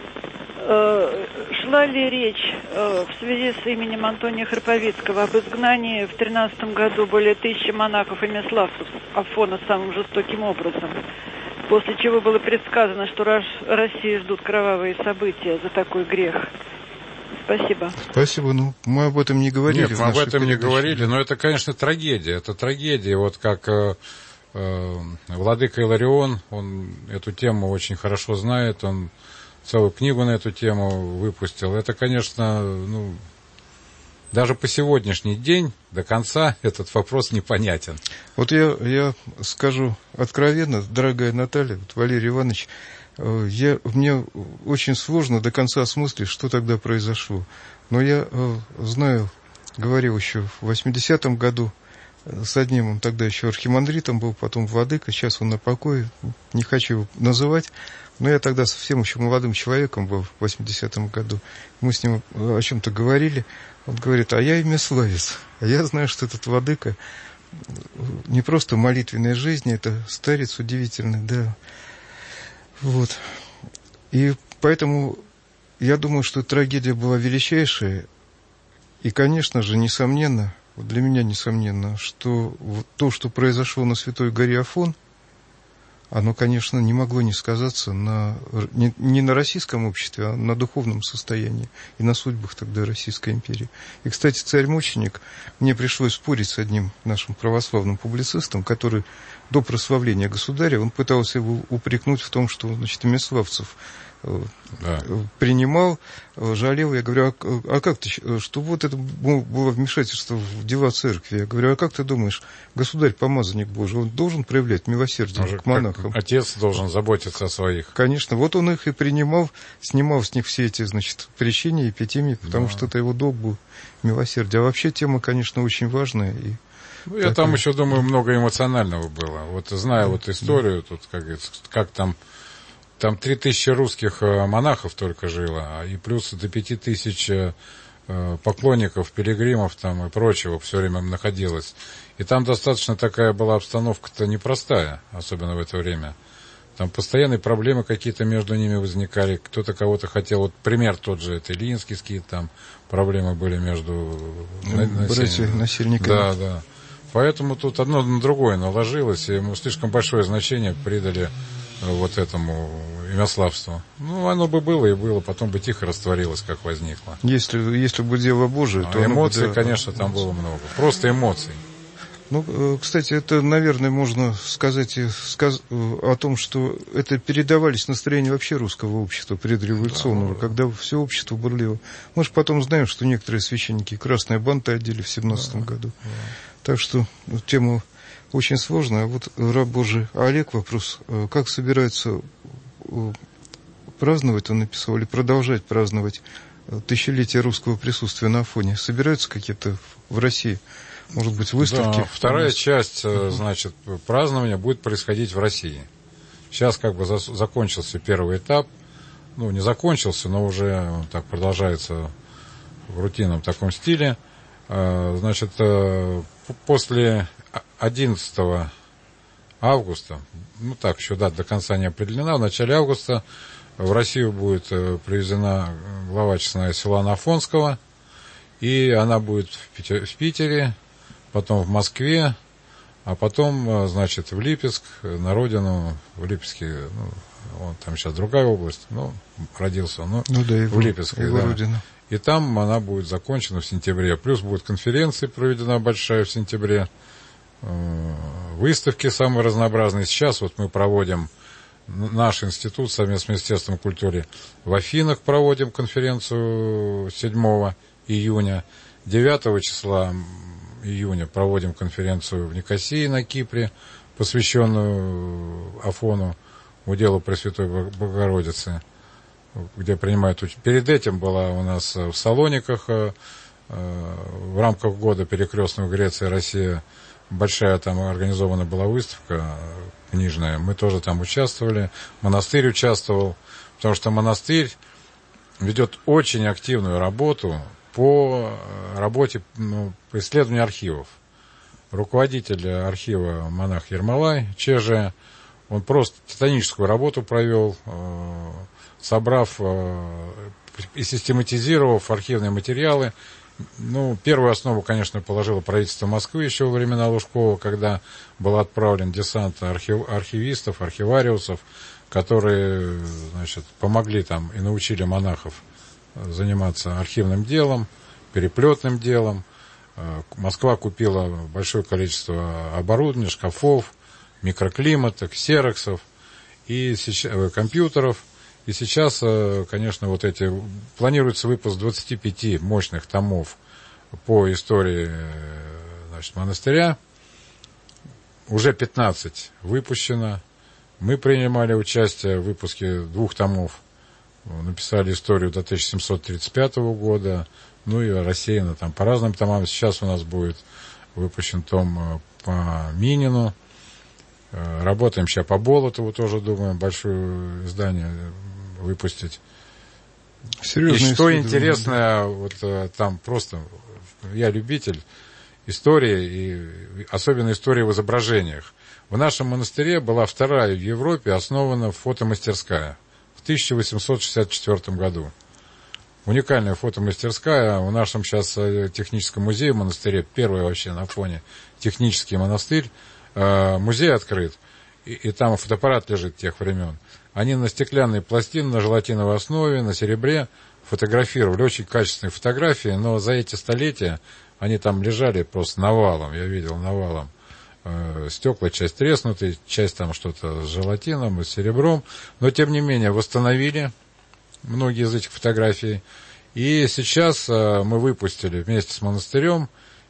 Э, шла ли речь э, в связи с именем Антония Храповицкого об изгнании в тринадцатом году более тысячи монахов и меславцев с Афона самым жестоким образом, после чего было предсказано, что Россию ждут кровавые события за такой грех? Спасибо. Спасибо. Ну, мы об этом не говорили. Нет, мы об этом передаче. не говорили, но это, конечно, трагедия. Это трагедия. Вот как э, э, владыка Иларион, он эту тему очень хорошо знает, он целую книгу на эту тему выпустил. Это, конечно, ну, даже по сегодняшний день до конца этот вопрос непонятен. Вот я, я скажу откровенно, дорогая Наталья, вот Валерий Иванович, Я, мне очень сложно до конца осмыслить, что тогда произошло. Но я э, знаю, говорил еще в восьмидесятом году, с одним, он тогда еще архимандритом был, потом владыка, сейчас он на покое, не хочу его называть, но я тогда совсем еще молодым человеком был в восьмидесятом году. Мы с ним о чем-то говорили, он говорит: а я имяславец, а я знаю, что этот владыка не просто молитвенной жизни, это старец удивительный, да. Вот. И поэтому я думаю, что трагедия была величайшая, и, конечно же, несомненно, для меня несомненно, что то, что произошло на Святой горе Афон, оно, конечно, не могло не сказаться на, не, не на российском обществе, а на духовном состоянии и на судьбах тогда Российской империи. И, кстати, царь-мученик, мне пришлось спорить с одним нашим православным публицистом, который до прославления государя, он пытался его упрекнуть в том, что, значит, Имяславцев да. принимал, жалел. Я говорю: а, а как ты, что вот это было вмешательство в дела церкви? Я говорю: а как ты думаешь, государь, помазанник Божий, он должен проявлять милосердие к монахам? Отец должен заботиться о своих. Конечно, вот он их и принимал, снимал с них все эти, значит, прещения и эпитемии, потому да. что это его долг был, милосердие. А вообще тема, конечно, очень важная. И ну, я там еще думаю, много эмоционального было. Вот зная да. вот историю, да. тут, как говорится, как там Там три тысячи русских монахов только жило, и плюс до пяти тысяч поклонников, пилигримов там и прочего все время находилось. И там достаточно такая была обстановка-то непростая, особенно в это время. Там постоянные проблемы какие-то между ними возникали, кто-то кого-то хотел. Вот пример тот же, это Ильинский скит, там проблемы были между братья-насильниками. Да, да. Поэтому тут одно на другое наложилось, и мы слишком большое значение придали вот этому имяславству. Ну, оно бы было и было, потом бы тихо растворилось, как возникло. Если, если бы дело Божие, а то... Эмоций, бы, да, конечно, там было много. Просто эмоций. Ну, кстати, это, наверное, можно сказать сказ... о том, что это передавались настроения вообще русского общества предреволюционного, да, когда все общество бурлило. Мы же потом знаем, что некоторые священники красные банты одели в семнадцатом да, году. Да. Так что ну, тема очень сложная. А вот, раб Божий, а Олег вопрос, как собирается праздновать, он написал, или продолжать праздновать тысячелетие русского присутствия на Афоне? Собираются какие-то в России, может быть, выставки? Да, вторая часть, значит, празднования будет происходить в России. Сейчас как бы закончился первый этап. Ну, не закончился, но уже он так продолжается в рутинном таком стиле. Значит, после одиннадцатого августа, ну так, еще дата до конца не определена, в начале августа в Россию будет привезена глава честная Силуана Афонского, и она будет в Питере, потом в Москве, а потом, значит, в Липецк, на родину, в Липецке, ну, он, там сейчас другая область, ну, родился он, ну, ну да, его, в Липецке, его да. родина. И там она будет закончена в сентябре. Плюс будет конференция проведена большая в сентябре, выставки самые разнообразные. Сейчас вот мы проводим, наш институт совместно с Министерством культуры в Афинах проводим конференцию седьмого июня. девятого числа июня проводим конференцию в Никосии на Кипре, посвященную Афону, уделу Пресвятой Богородицы, где принимают участие. Перед этим была у нас в Салониках в рамках года перекрестного Греция и Россия. Большая там организована была выставка книжная. Мы тоже там участвовали. Монастырь участвовал, потому что монастырь ведет очень активную работу по работе, ну, по исследованию архивов. Руководитель архива монах Ермолай Чеже, он просто титаническую работу провел, собрав и систематизировав архивные материалы. Ну, первую основу, конечно, положило правительство Москвы еще во времена Лужкова, когда был отправлен десант архив, архивистов, архивариусов, которые, значит, помогли там и научили монахов заниматься архивным делом, переплетным делом. Москва купила большое количество оборудования, шкафов, микроклимата, ксероксов и сейчас, компьютеров. И сейчас, конечно, вот эти, планируется выпуск двадцати пяти мощных томов по истории, значит, монастыря. Уже пятнадцать выпущено. Мы принимали участие в выпуске двух томов. Написали историю до тысяча семьсот тридцать пятого года. Ну и рассеяно там по разным томам. Сейчас у нас будет выпущен том по Минину. Работаем сейчас по Болотову, тоже думаем большое издание выпустить. Серьезно. И что интересное, вот там просто, я любитель истории, и особенно истории в изображениях. В нашем монастыре была вторая в Европе основана фотомастерская в тысяча восемьсот шестьдесят четвёртом году. Уникальная фотомастерская. В нашем сейчас техническом музее в монастыре, первый вообще на фоне технический монастырь, музей открыт, и, и там фотоаппарат лежит тех времен. Они на стеклянной пластине, на желатиновой основе, на серебре фотографировали. Очень качественные фотографии, но за эти столетия они там лежали просто навалом, я видел навалом. Э, стекла, часть треснутые, часть там что-то с желатином и с серебром. Но, тем не менее, восстановили многие из этих фотографий. И сейчас э, мы выпустили вместе с монастырем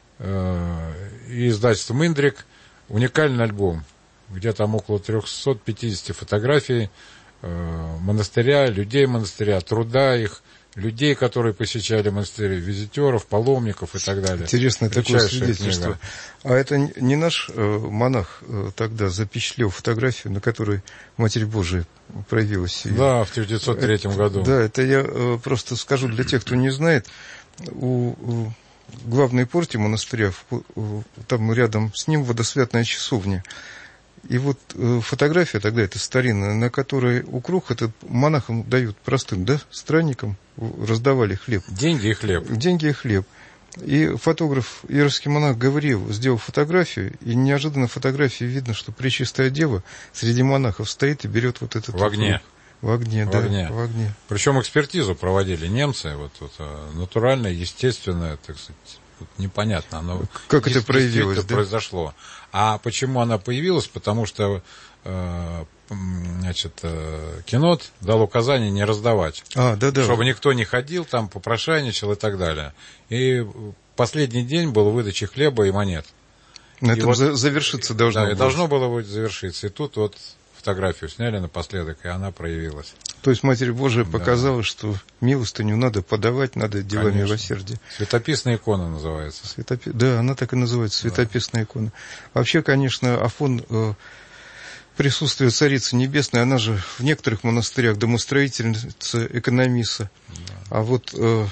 э, и издательством «Индрик» уникальный альбом, где там около триста пятьдесят фотографий э, монастыря, людей монастыря, труда их, людей, которые посещали монастырь, визитеров, паломников и так далее. Интересное такое свидетельство. Книга. А это не наш э, монах э, тогда запечатлел фотографию, на которой Матерь Божия проявилась? Да, в тысяча девятьсот третьем это, году. Да, это я э, просто скажу для тех, кто не знает. У, у главной порте монастыря, в, там рядом с ним водосвятная часовня. И вот э, фотография тогда, это старинная, на которой у круг это монахам дают простым, да, странникам, раздавали хлеб. Деньги и хлеб. Деньги и хлеб. И фотограф, иерарский монах Гавриил, сделал фотографию, и неожиданно фотографии видно, что Пречистая Дева среди монахов стоит и берет вот этот... В огне. В огне, в да, огне. в огне. Причем экспертизу проводили немцы, вот, вот натуральное, естественное, так сказать, вот непонятно, оно как это проявилось, да? произошло. А почему она появилась? Потому что э, значит, э, Кинот дал указание не раздавать, а, да, да. чтобы никто не ходил там, попрошайничал и так далее. И последний день был выдачи хлеба и монет. На и этом вот, завершиться должно да, было. И должно было быть завершиться. И тут вот фотографию сняли напоследок, и она проявилась. То есть Матерь Божия да. показала, что милостыню надо подавать, надо делами Конечно. милосердия. Светописная икона называется. Светопи... Да, она так и называется, светописная да. икона. Вообще, конечно, Афон, э, присутствие Царицы Небесной, она же в некоторых монастырях домостроительница, экономиса. Да. А вот э,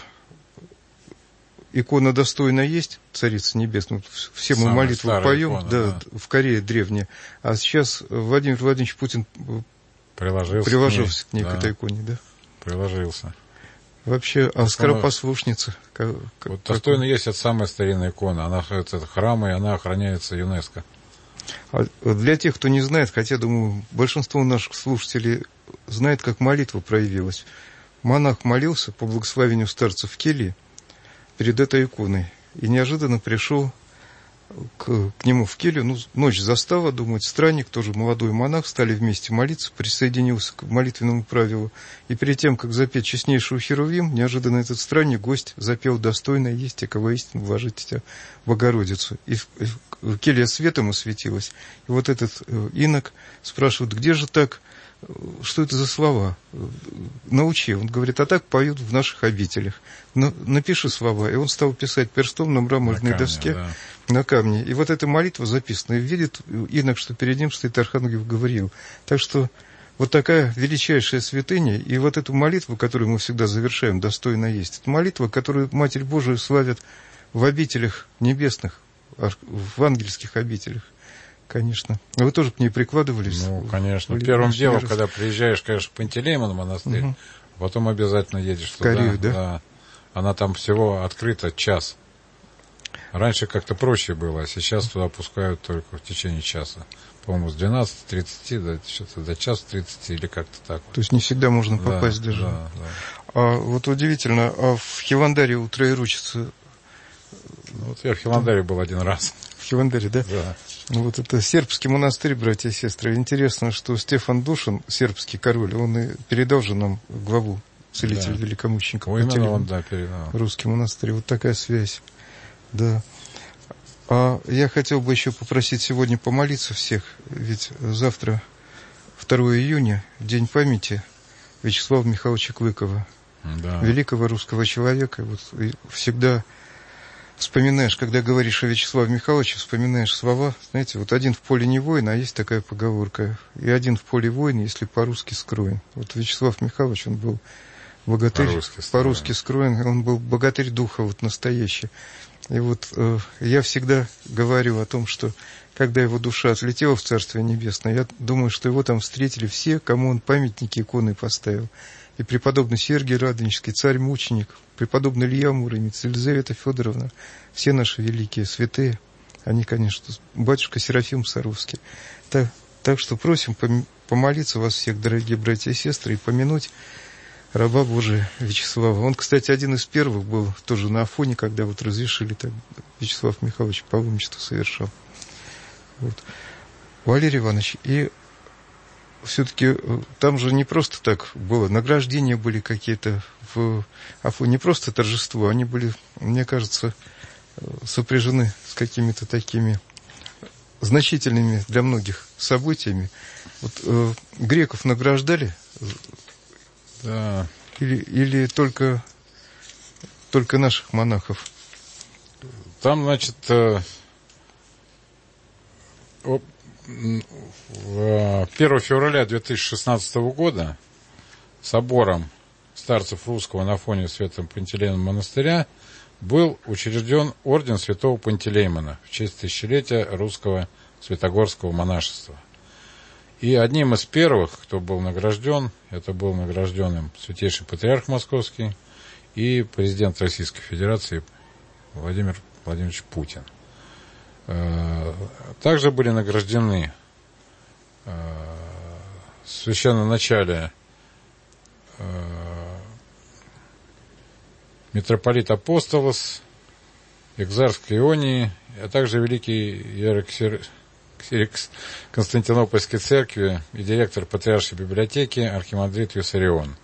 икона достойна есть, Царица Небесная. Все мы Самая молитву поем, икона, да, да. в Корее древняя. А сейчас Владимир Владимирович Путин приложился, приложился к ней, да. к этой иконе, да? Приложился. Вообще, а скоропослушница? Как, вот достойно есть, это самая старинная икона. Она это храм, и она охраняется ЮНЕСКО. А для тех, кто не знает, хотя, думаю, большинство наших слушателей знает, как молитва проявилась. Монах молился по благословению старцев в келье перед этой иконой. И неожиданно пришел к, к нему в келью, ну, ночь застава, думает, странник, тоже молодой монах, стали вместе молиться, присоединился к молитвенному правилу. И перед тем, как запеть честнейшую Херувим, неожиданно этот странник, гость, запел достойно есть, те, кого истину вложить тебя Богородицу. И, и келья светом осветилась. И вот этот э, инок спрашивает, где же так, что это за слова? Научи. Он говорит, а так поют в наших обителях. Но, напиши слова. И он стал писать перстом на мраморной на камне, доске, да. на камне. И вот эта молитва записана. И видит инок, что перед ним стоит архангел Гавриил. Так что вот такая величайшая святыня. И вот эту молитву, которую мы всегда завершаем, достойно есть. Это молитва, которую Матерь Божию славят в обителях небесных, в ангельских обителях. Конечно. А вы тоже к ней прикладывались? Ну, конечно. Первым делом, раз. Когда приезжаешь, конечно, в Пантелеймон монастырь, угу. потом обязательно едешь в туда. Корею, да? да? Она там всего открыта час. Раньше как-то проще было, а сейчас туда пускают только в течение часа. По-моему, с двенадцати тридцати до, что-то до часа тридцати или как-то так. То есть не всегда можно да, попасть даже. Да, да. А вот удивительно, а в Хиландаре у Троеручицы... Ну, вот я в Хиландаре был один раз. В Хиландаре, да? Да. Вот это сербский монастырь, братья и сестры. Интересно, что Стефан Душин, сербский король, он и передал же нам главу целителя да. великомученика. О, именно он, да, передал. Русский монастырь. Вот такая связь. Да. А я хотел бы еще попросить сегодня помолиться всех, ведь завтра, второго июня, день памяти Вячеслава Михайловича Клыкова, да. великого русского человека. Вот всегда вспоминаешь, когда говоришь о Вячеславе Михайловиче, вспоминаешь слова, знаете, вот один в поле не воин, а есть такая поговорка, и один в поле воин, если по-русски скроен. Вот Вячеслав Михайлович, он был богатырь, по-русски скроен, по-русски скроен, он был богатырь духа, вот настоящий. И вот э, я всегда говорю о том, что когда его душа отлетела в Царствие Небесное, я думаю, что его там встретили все, кому он памятники, иконы поставил. И преподобный Сергий Радонежский, царь-мученик, преподобный Илья Муромец, Елизавета Федоровна, все наши великие святые, они, конечно, батюшка Серафим Саровский. Так, так что просим помолиться вас всех, дорогие братья и сестры, и помянуть раба Божия Вячеслава. Он, кстати, один из первых был тоже на Афоне, когда вот разрешили, так Вячеслав Михайлович паломничество совершал. Вот. Валерий Иванович, и все-таки там же не просто так было, награждения были какие-то в Афоне, не просто торжество, они были, мне кажется, сопряжены с какими-то такими значительными для многих событиями. Вот э, греков награждали? Да. Или, или только, только наших монахов? Там, значит, э, первого февраля две тысячи шестнадцатого года собором старцев русского на Афоне Святого Пантелеймона монастыря был учрежден орден Святого Пантелеймона в честь тысячелетия русского святогорского монашества. И одним из первых, кто был награжден, это был награжден им святейший патриарх Московский и президент Российской Федерации Владимир Владимирович Путин. Также были награждены в священноначале митрополит Апостолос, экзарх Ионии, а также великий иерарх Константинопольской церкви и директор Патриаршей библиотеки архимандрит Виссарион.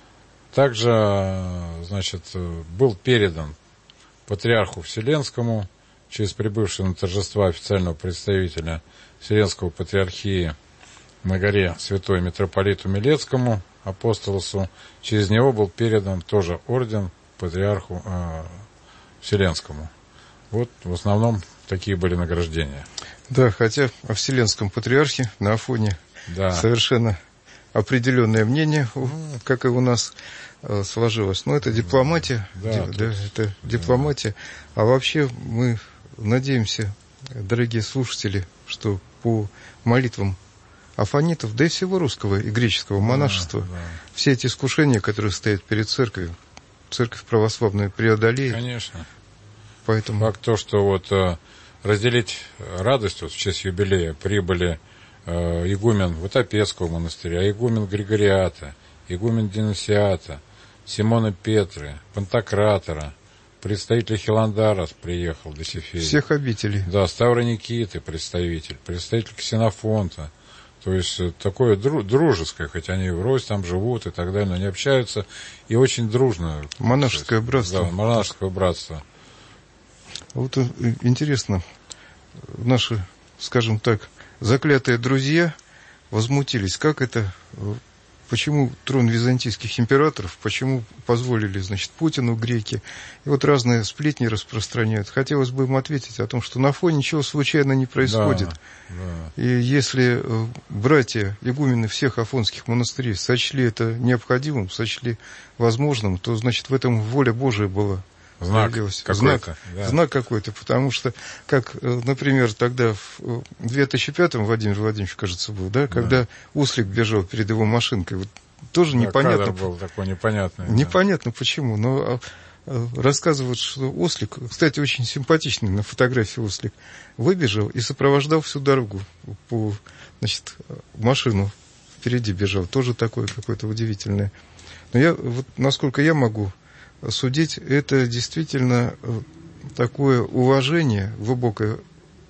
Также, значит, был передан патриарху Вселенскому через прибывшего на торжества официального представителя Вселенского патриархии на горе святой митрополиту Милецкому, Апостолосу. Через него был передан тоже орден патриарху э, Вселенскому. Вот в основном такие были награждения. Да, хотя о Вселенском патриархе на Афоне да. совершенно определенное мнение, как и у нас э, сложилось. Но это дипломатия, да, ди, да, это дипломатия. А вообще мы надеемся, дорогие слушатели, что по молитвам афонитов, да и всего русского и греческого монашества, да, да. все эти искушения, которые стоят перед церковью, церковь православная преодолеет. Конечно. Поэтому... Факт то, что вот разделить радость вот в честь юбилея прибыли э, игумен Ватопецкого монастыря, игумен Григориата, игумен Дионисиата, Симона Петры, Пантократора, представитель Хиландарас приехал, Досифей. Всех обителей. Да, Ставра Никиты представитель, представитель Ксенофонта. То есть такое дружеское, хоть они врозь там живут и так далее, но они общаются и очень дружно. Монашеское есть, братство. Да, монашеское братство. Вот интересно, наши, скажем так, заклятые друзья возмутились. Как это, почему трон византийских императоров, почему позволили, значит, Путину греки? И вот разные сплетни распространяют. Хотелось бы им ответить о том, что на Афоне ничего случайно не происходит. Да, да. И если братья, игумены всех афонских монастырей сочли это необходимым, сочли возможным, то, значит, в этом воля Божия была. Знак какой-то. Знак, да. знак какой-то, потому что, как, например, тогда в две тысячи пятом Владимир Владимирович, кажется, был, да, когда да. Ослик бежал перед его машинкой, вот тоже да, непонятно. Кадр был такой непонятный. Непонятно да. почему, но рассказывают, что Ослик, кстати, очень симпатичный на фотографии Ослик, выбежал и сопровождал всю дорогу по, значит, машину впереди бежал, тоже такое какое-то удивительное. Но я, вот, насколько я могу судить, это действительно такое уважение глубокое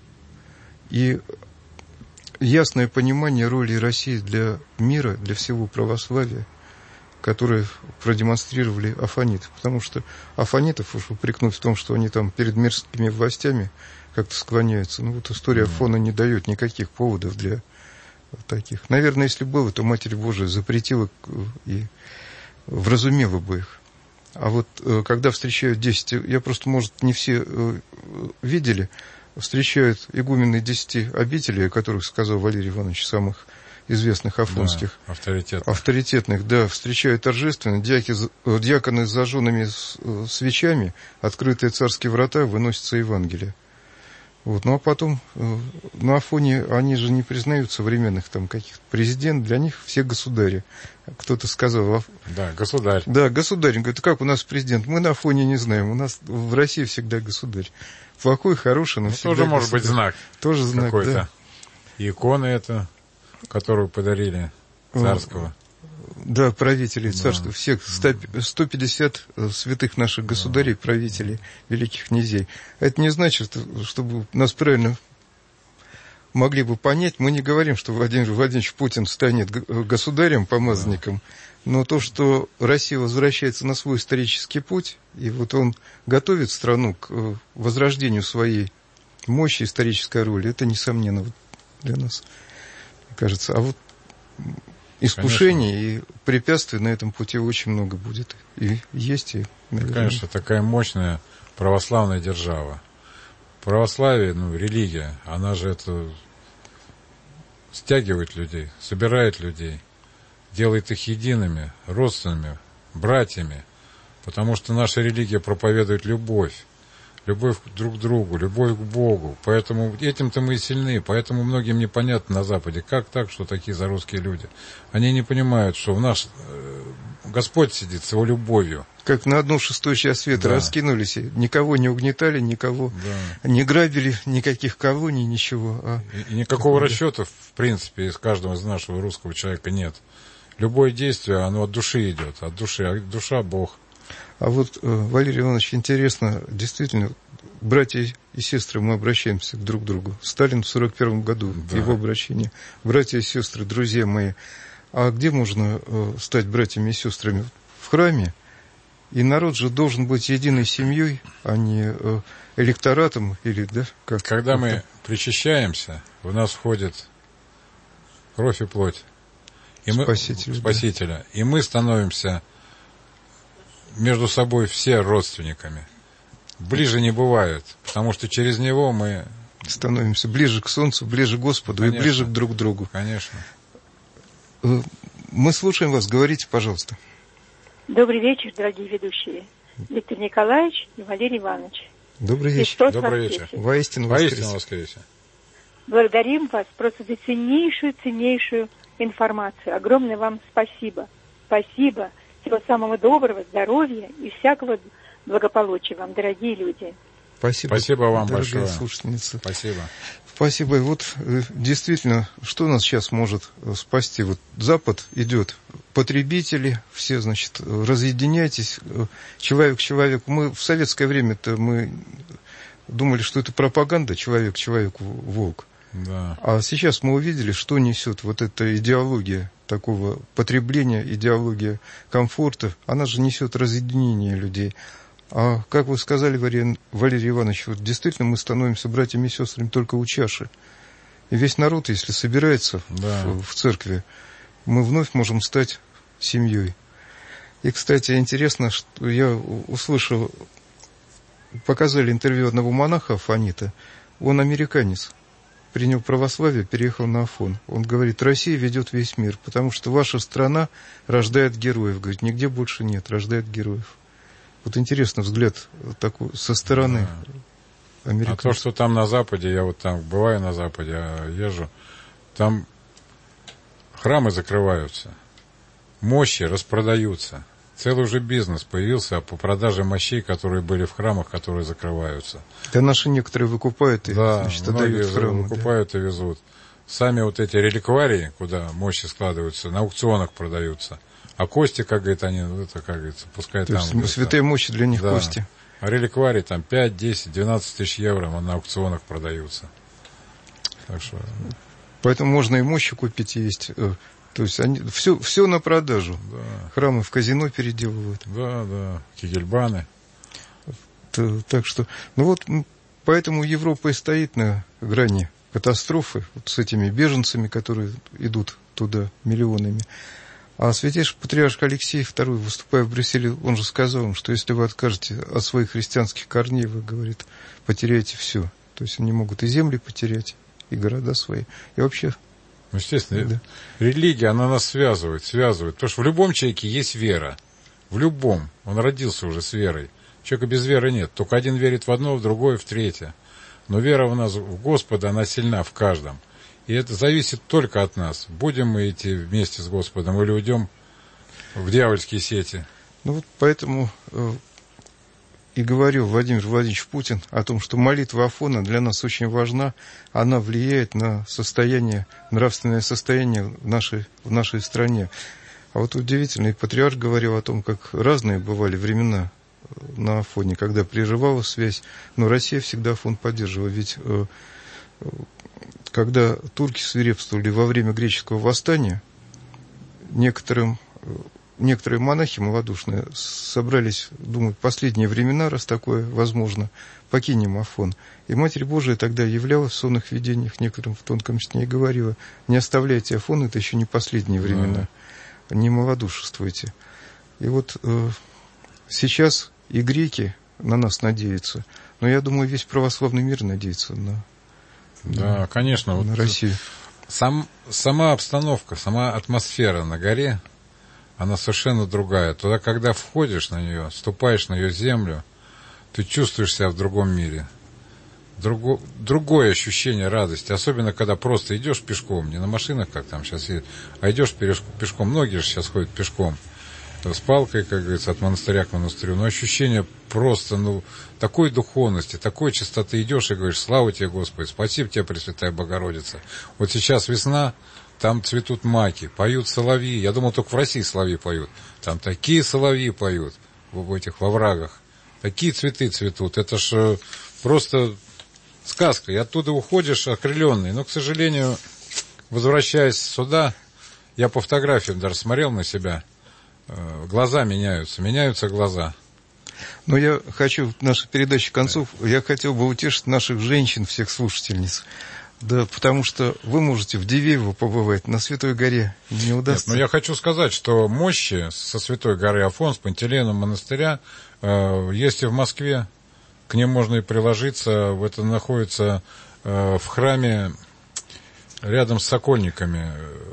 и ясное понимание роли России для мира, для всего православия, которое продемонстрировали афониты. Потому что афонитов уж упрекнуть в том, что они там перед мирскими властями как-то склоняются. Ну вот история Афона не дает никаких поводов для таких. Наверное, если было, то Матерь Божия запретила и вразумила бы их. А вот когда встречают десять, я просто, может, не все видели, встречают игумены десяти обителей, о которых сказал Валерий Иванович, самых известных афонских. Да, авторитетных. Авторитетных, да, встречают торжественно. Дьяки, дьяконы с зажженными свечами, открытые царские врата, выносятся Евангелие. Вот. Ну, а потом на Афоне они же не признают современных там каких-то президентов, для них все государи. Кто-то сказал... Да, государь. Да, государь. Он говорит, как у нас президент? Мы на Афоне не знаем, у нас в России всегда государь. Плохой, хороший, но ну, всегда тоже государь. Может быть знак. Тоже знак, какой-то. Да. И иконы это, которую подарили царского. Да, правителей Да. царства, всех сто пятьдесят святых наших государей, да. Правителей, великих князей. Это не значит, чтобы нас правильно могли бы понять, мы не говорим, что Владимир Владимирович Путин станет государем, помазанником, да. Но то, что Россия возвращается на свой исторический путь, и вот он готовит страну к возрождению своей мощи, исторической роли, это несомненно для нас, кажется. А вот искушений Конечно. И препятствий на этом пути очень много будет. И есть, и, наверное... Конечно, такая мощная православная держава. Православие, ну, религия, она же это стягивает людей, собирает людей, делает их едиными, родственными, братьями. Потому что наша религия проповедует любовь. Любовь друг к другу, любовь к Богу. Поэтому этим-то мы и сильны. Поэтому многим непонятно на Западе, как так, что такие за русские люди. Они не понимают, что в наш э, Господь сидит с его любовью. Как на одну шестую часть света да. раскинулись. Никого не угнетали, никого да. не грабили, никаких колоний, ничего. А и, и никакого такое... расчета, в принципе, из каждого из нашего русского человека нет. Любое действие, оно от души идет. От души. А душа — Бог. А вот, Валерий Иванович, интересно, действительно, братья и сестры, мы обращаемся друг к другу. Сталин в сорок первом году, да. его обращение. Братья и сестры, друзья мои, а где можно стать братьями и сестрами? В храме. И народ же должен быть единой семьей, а не электоратом или, да? Как, Когда как мы причащаемся, в нас входит кровь и плоть. И Спасителя. Мы, спасителя. Да. И мы становимся между собой все родственниками. Ближе не бывает, потому что через него мы... становимся ближе к Солнцу, ближе к Господу. Конечно. И ближе друг к другу. Конечно. Мы слушаем вас, говорите, пожалуйста. Добрый вечер, дорогие ведущие. Виктор Николаевич и Валерий Иванович. Добрый вечер. Христос Добрый воскресе. вечер. Воистину воскресе. воскресе. Благодарим вас просто за ценнейшую, ценнейшую информацию. Огромное вам спасибо. Спасибо. Всего самого доброго, здоровья и всякого благополучия вам, дорогие люди. Спасибо. Спасибо вам большое. Слушательница. Спасибо. Спасибо. И вот действительно, что нас сейчас может спасти? Вот Запад идет, потребители, все, значит, разъединяйтесь, человек к человеку. Мы в советское время-то мы думали, что это пропаганда, человек к человеку волк. Да. А сейчас мы увидели, что несет вот эта идеология такого потребления, идеология комфорта. Она же несет разъединение людей. А как вы сказали, Валерий Иванович, вот действительно мы становимся братьями и сестрами только у чаши. И весь народ, если собирается да. в, в церкви, мы вновь можем стать семьей. И, кстати, интересно, что я услышал, показали интервью одного монаха Афонита, он американец. Принял православие, переехал на Афон. Он говорит, Россия ведет весь мир, потому что ваша страна рождает героев. Говорит, нигде больше нет, рождает героев. Вот интересный взгляд такой со стороны да. американцев. А то, что там на Западе, я вот там бываю на Западе, езжу, там храмы закрываются, мощи распродаются. Целый уже бизнес появился по продаже мощей, которые были в храмах, которые закрываются. Да наши некоторые выкупают и да, значит, отдают в храмы. выкупают да. и везут. Сами вот эти реликварии, куда мощи складываются, на аукционах продаются. А кости, как говорят они, это, как говорится, пускай То там... есть святые мощи для них да. кости. А реликварии там пять, десять, двенадцать тысяч евро на аукционах продаются. Так что... Поэтому можно и мощи купить, и есть... То есть они, все, все на продажу. Да. Храмы в казино переделывают. Да, да, кегельбаны. Так что, ну вот, поэтому Европа и стоит на грани катастрофы, вот с этими беженцами, которые идут туда миллионами. А святейший патриарх Алексей второй, выступая в Брюсселе, он же сказал им, что если вы откажете от своих христианских корней, вы, говорит, потеряете все. То есть они могут и земли потерять, и города свои, и вообще... Ну, естественно, да. Религия, она нас связывает, связывает. Потому что в любом человеке есть вера. В любом. Он родился уже с верой. Человека без веры нет. Только один верит в одно, в другое, в третье. Но вера у нас в Господа, она сильна в каждом. И это зависит только от нас. Будем мы идти вместе с Господом или уйдем в дьявольские сети. Ну вот поэтому э, и говорил Владимир Владимирович Путин о том, что молитва Афона для нас очень важна. Она влияет на состояние, нравственное состояние в нашей, в нашей стране. А вот удивительно, и патриарх говорил о том, как разные бывали времена на Афоне, когда прерывалась связь. Но Россия всегда Афон поддерживала. Ведь э, когда турки свирепствовали во время греческого восстания, некоторым, некоторые монахи малодушные собрались, думают, последние времена, раз такое возможно, покинем Афон. И Матерь Божия тогда являлась в сонных видениях, некоторым в тонком сне, и говорила: не оставляйте Афон, это еще не последние времена, не малодушествуйте. И вот э, сейчас и греки на нас надеются, но я думаю, весь православный мир надеется на Да, конечно. На вот Россию. Сам, сама обстановка, сама атмосфера на горе, она совершенно другая. Туда, когда входишь на нее, ступаешь на ее землю, ты чувствуешь себя в другом мире. Друго, другое ощущение радости. Особенно, когда просто идешь пешком, не на машинах, как там сейчас едут, а идешь пешком. Многие же сейчас ходят пешком. С палкой, как говорится, от монастыря к монастырю. Но ощущение просто, ну, такой духовности, такой чистоты. Идешь и говоришь: слава тебе, Господи, спасибо тебе, Пресвятая Богородица. Вот сейчас весна, там цветут маки, поют соловьи. Я думал, только в России соловьи поют. Там такие соловьи поют в этих во врагах. Такие цветы цветут. Это ж просто сказка. И оттуда уходишь окрыленный. Но, к сожалению, возвращаясь сюда, я по фотографиям даже смотрел на себя. Глаза меняются, меняются глаза. Но я хочу, наша передача к концу, я хотел бы утешить наших женщин, всех слушательниц. Да, потому что вы можете в Дивеево побывать, на Святой горе не удастся. Нет, но я хочу сказать, что мощи со Святой горы Афон, с Пантелеином монастыря, э, есть и в Москве. К ним можно и приложиться. Это находится э, в храме рядом с Сокольниками.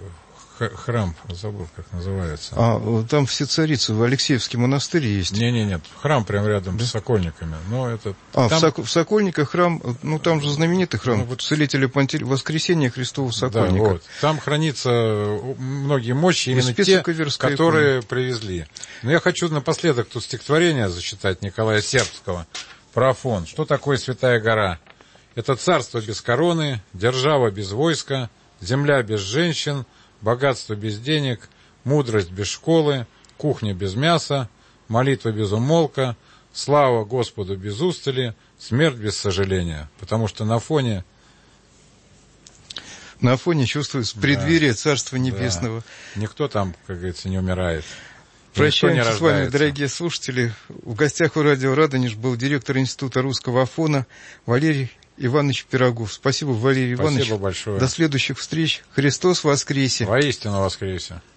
Храм, забыл, как называется. А, там все царицы, в Алексеевский монастырь есть. Не-не-нет, храм прямо рядом да? с Сокольниками. Но это, а, там... в, Сок... в Сокольниках храм, ну там же знаменитый храм, ну, вот... Целителя Пантель... Воскресения Христова в Сокольниках. Да, вот. Там хранятся многие мощи, именно те, которые икона. Привезли. Но я хочу напоследок тут стихотворение зачитать Николая Сербского про Афон. Что такое Святая гора? Это царство без короны, держава без войска, земля без женщин, богатство без денег, мудрость без школы, кухня без мяса, молитва без умолка, слава Господу без устали, смерть без сожаления. Потому что на фоне... На Афоне чувствуется преддверие да, Царства Небесного. Да. Никто там, как говорится, не умирает. Прощаемся с вами, дорогие слушатели. В гостях у радио «Радонеж» был директор Института русского Афона Валерий Иванович Пирогов. Спасибо, Валерий Спасибо Иванович. Спасибо большое. До следующих встреч. Христос воскресе. Воистину воскресе.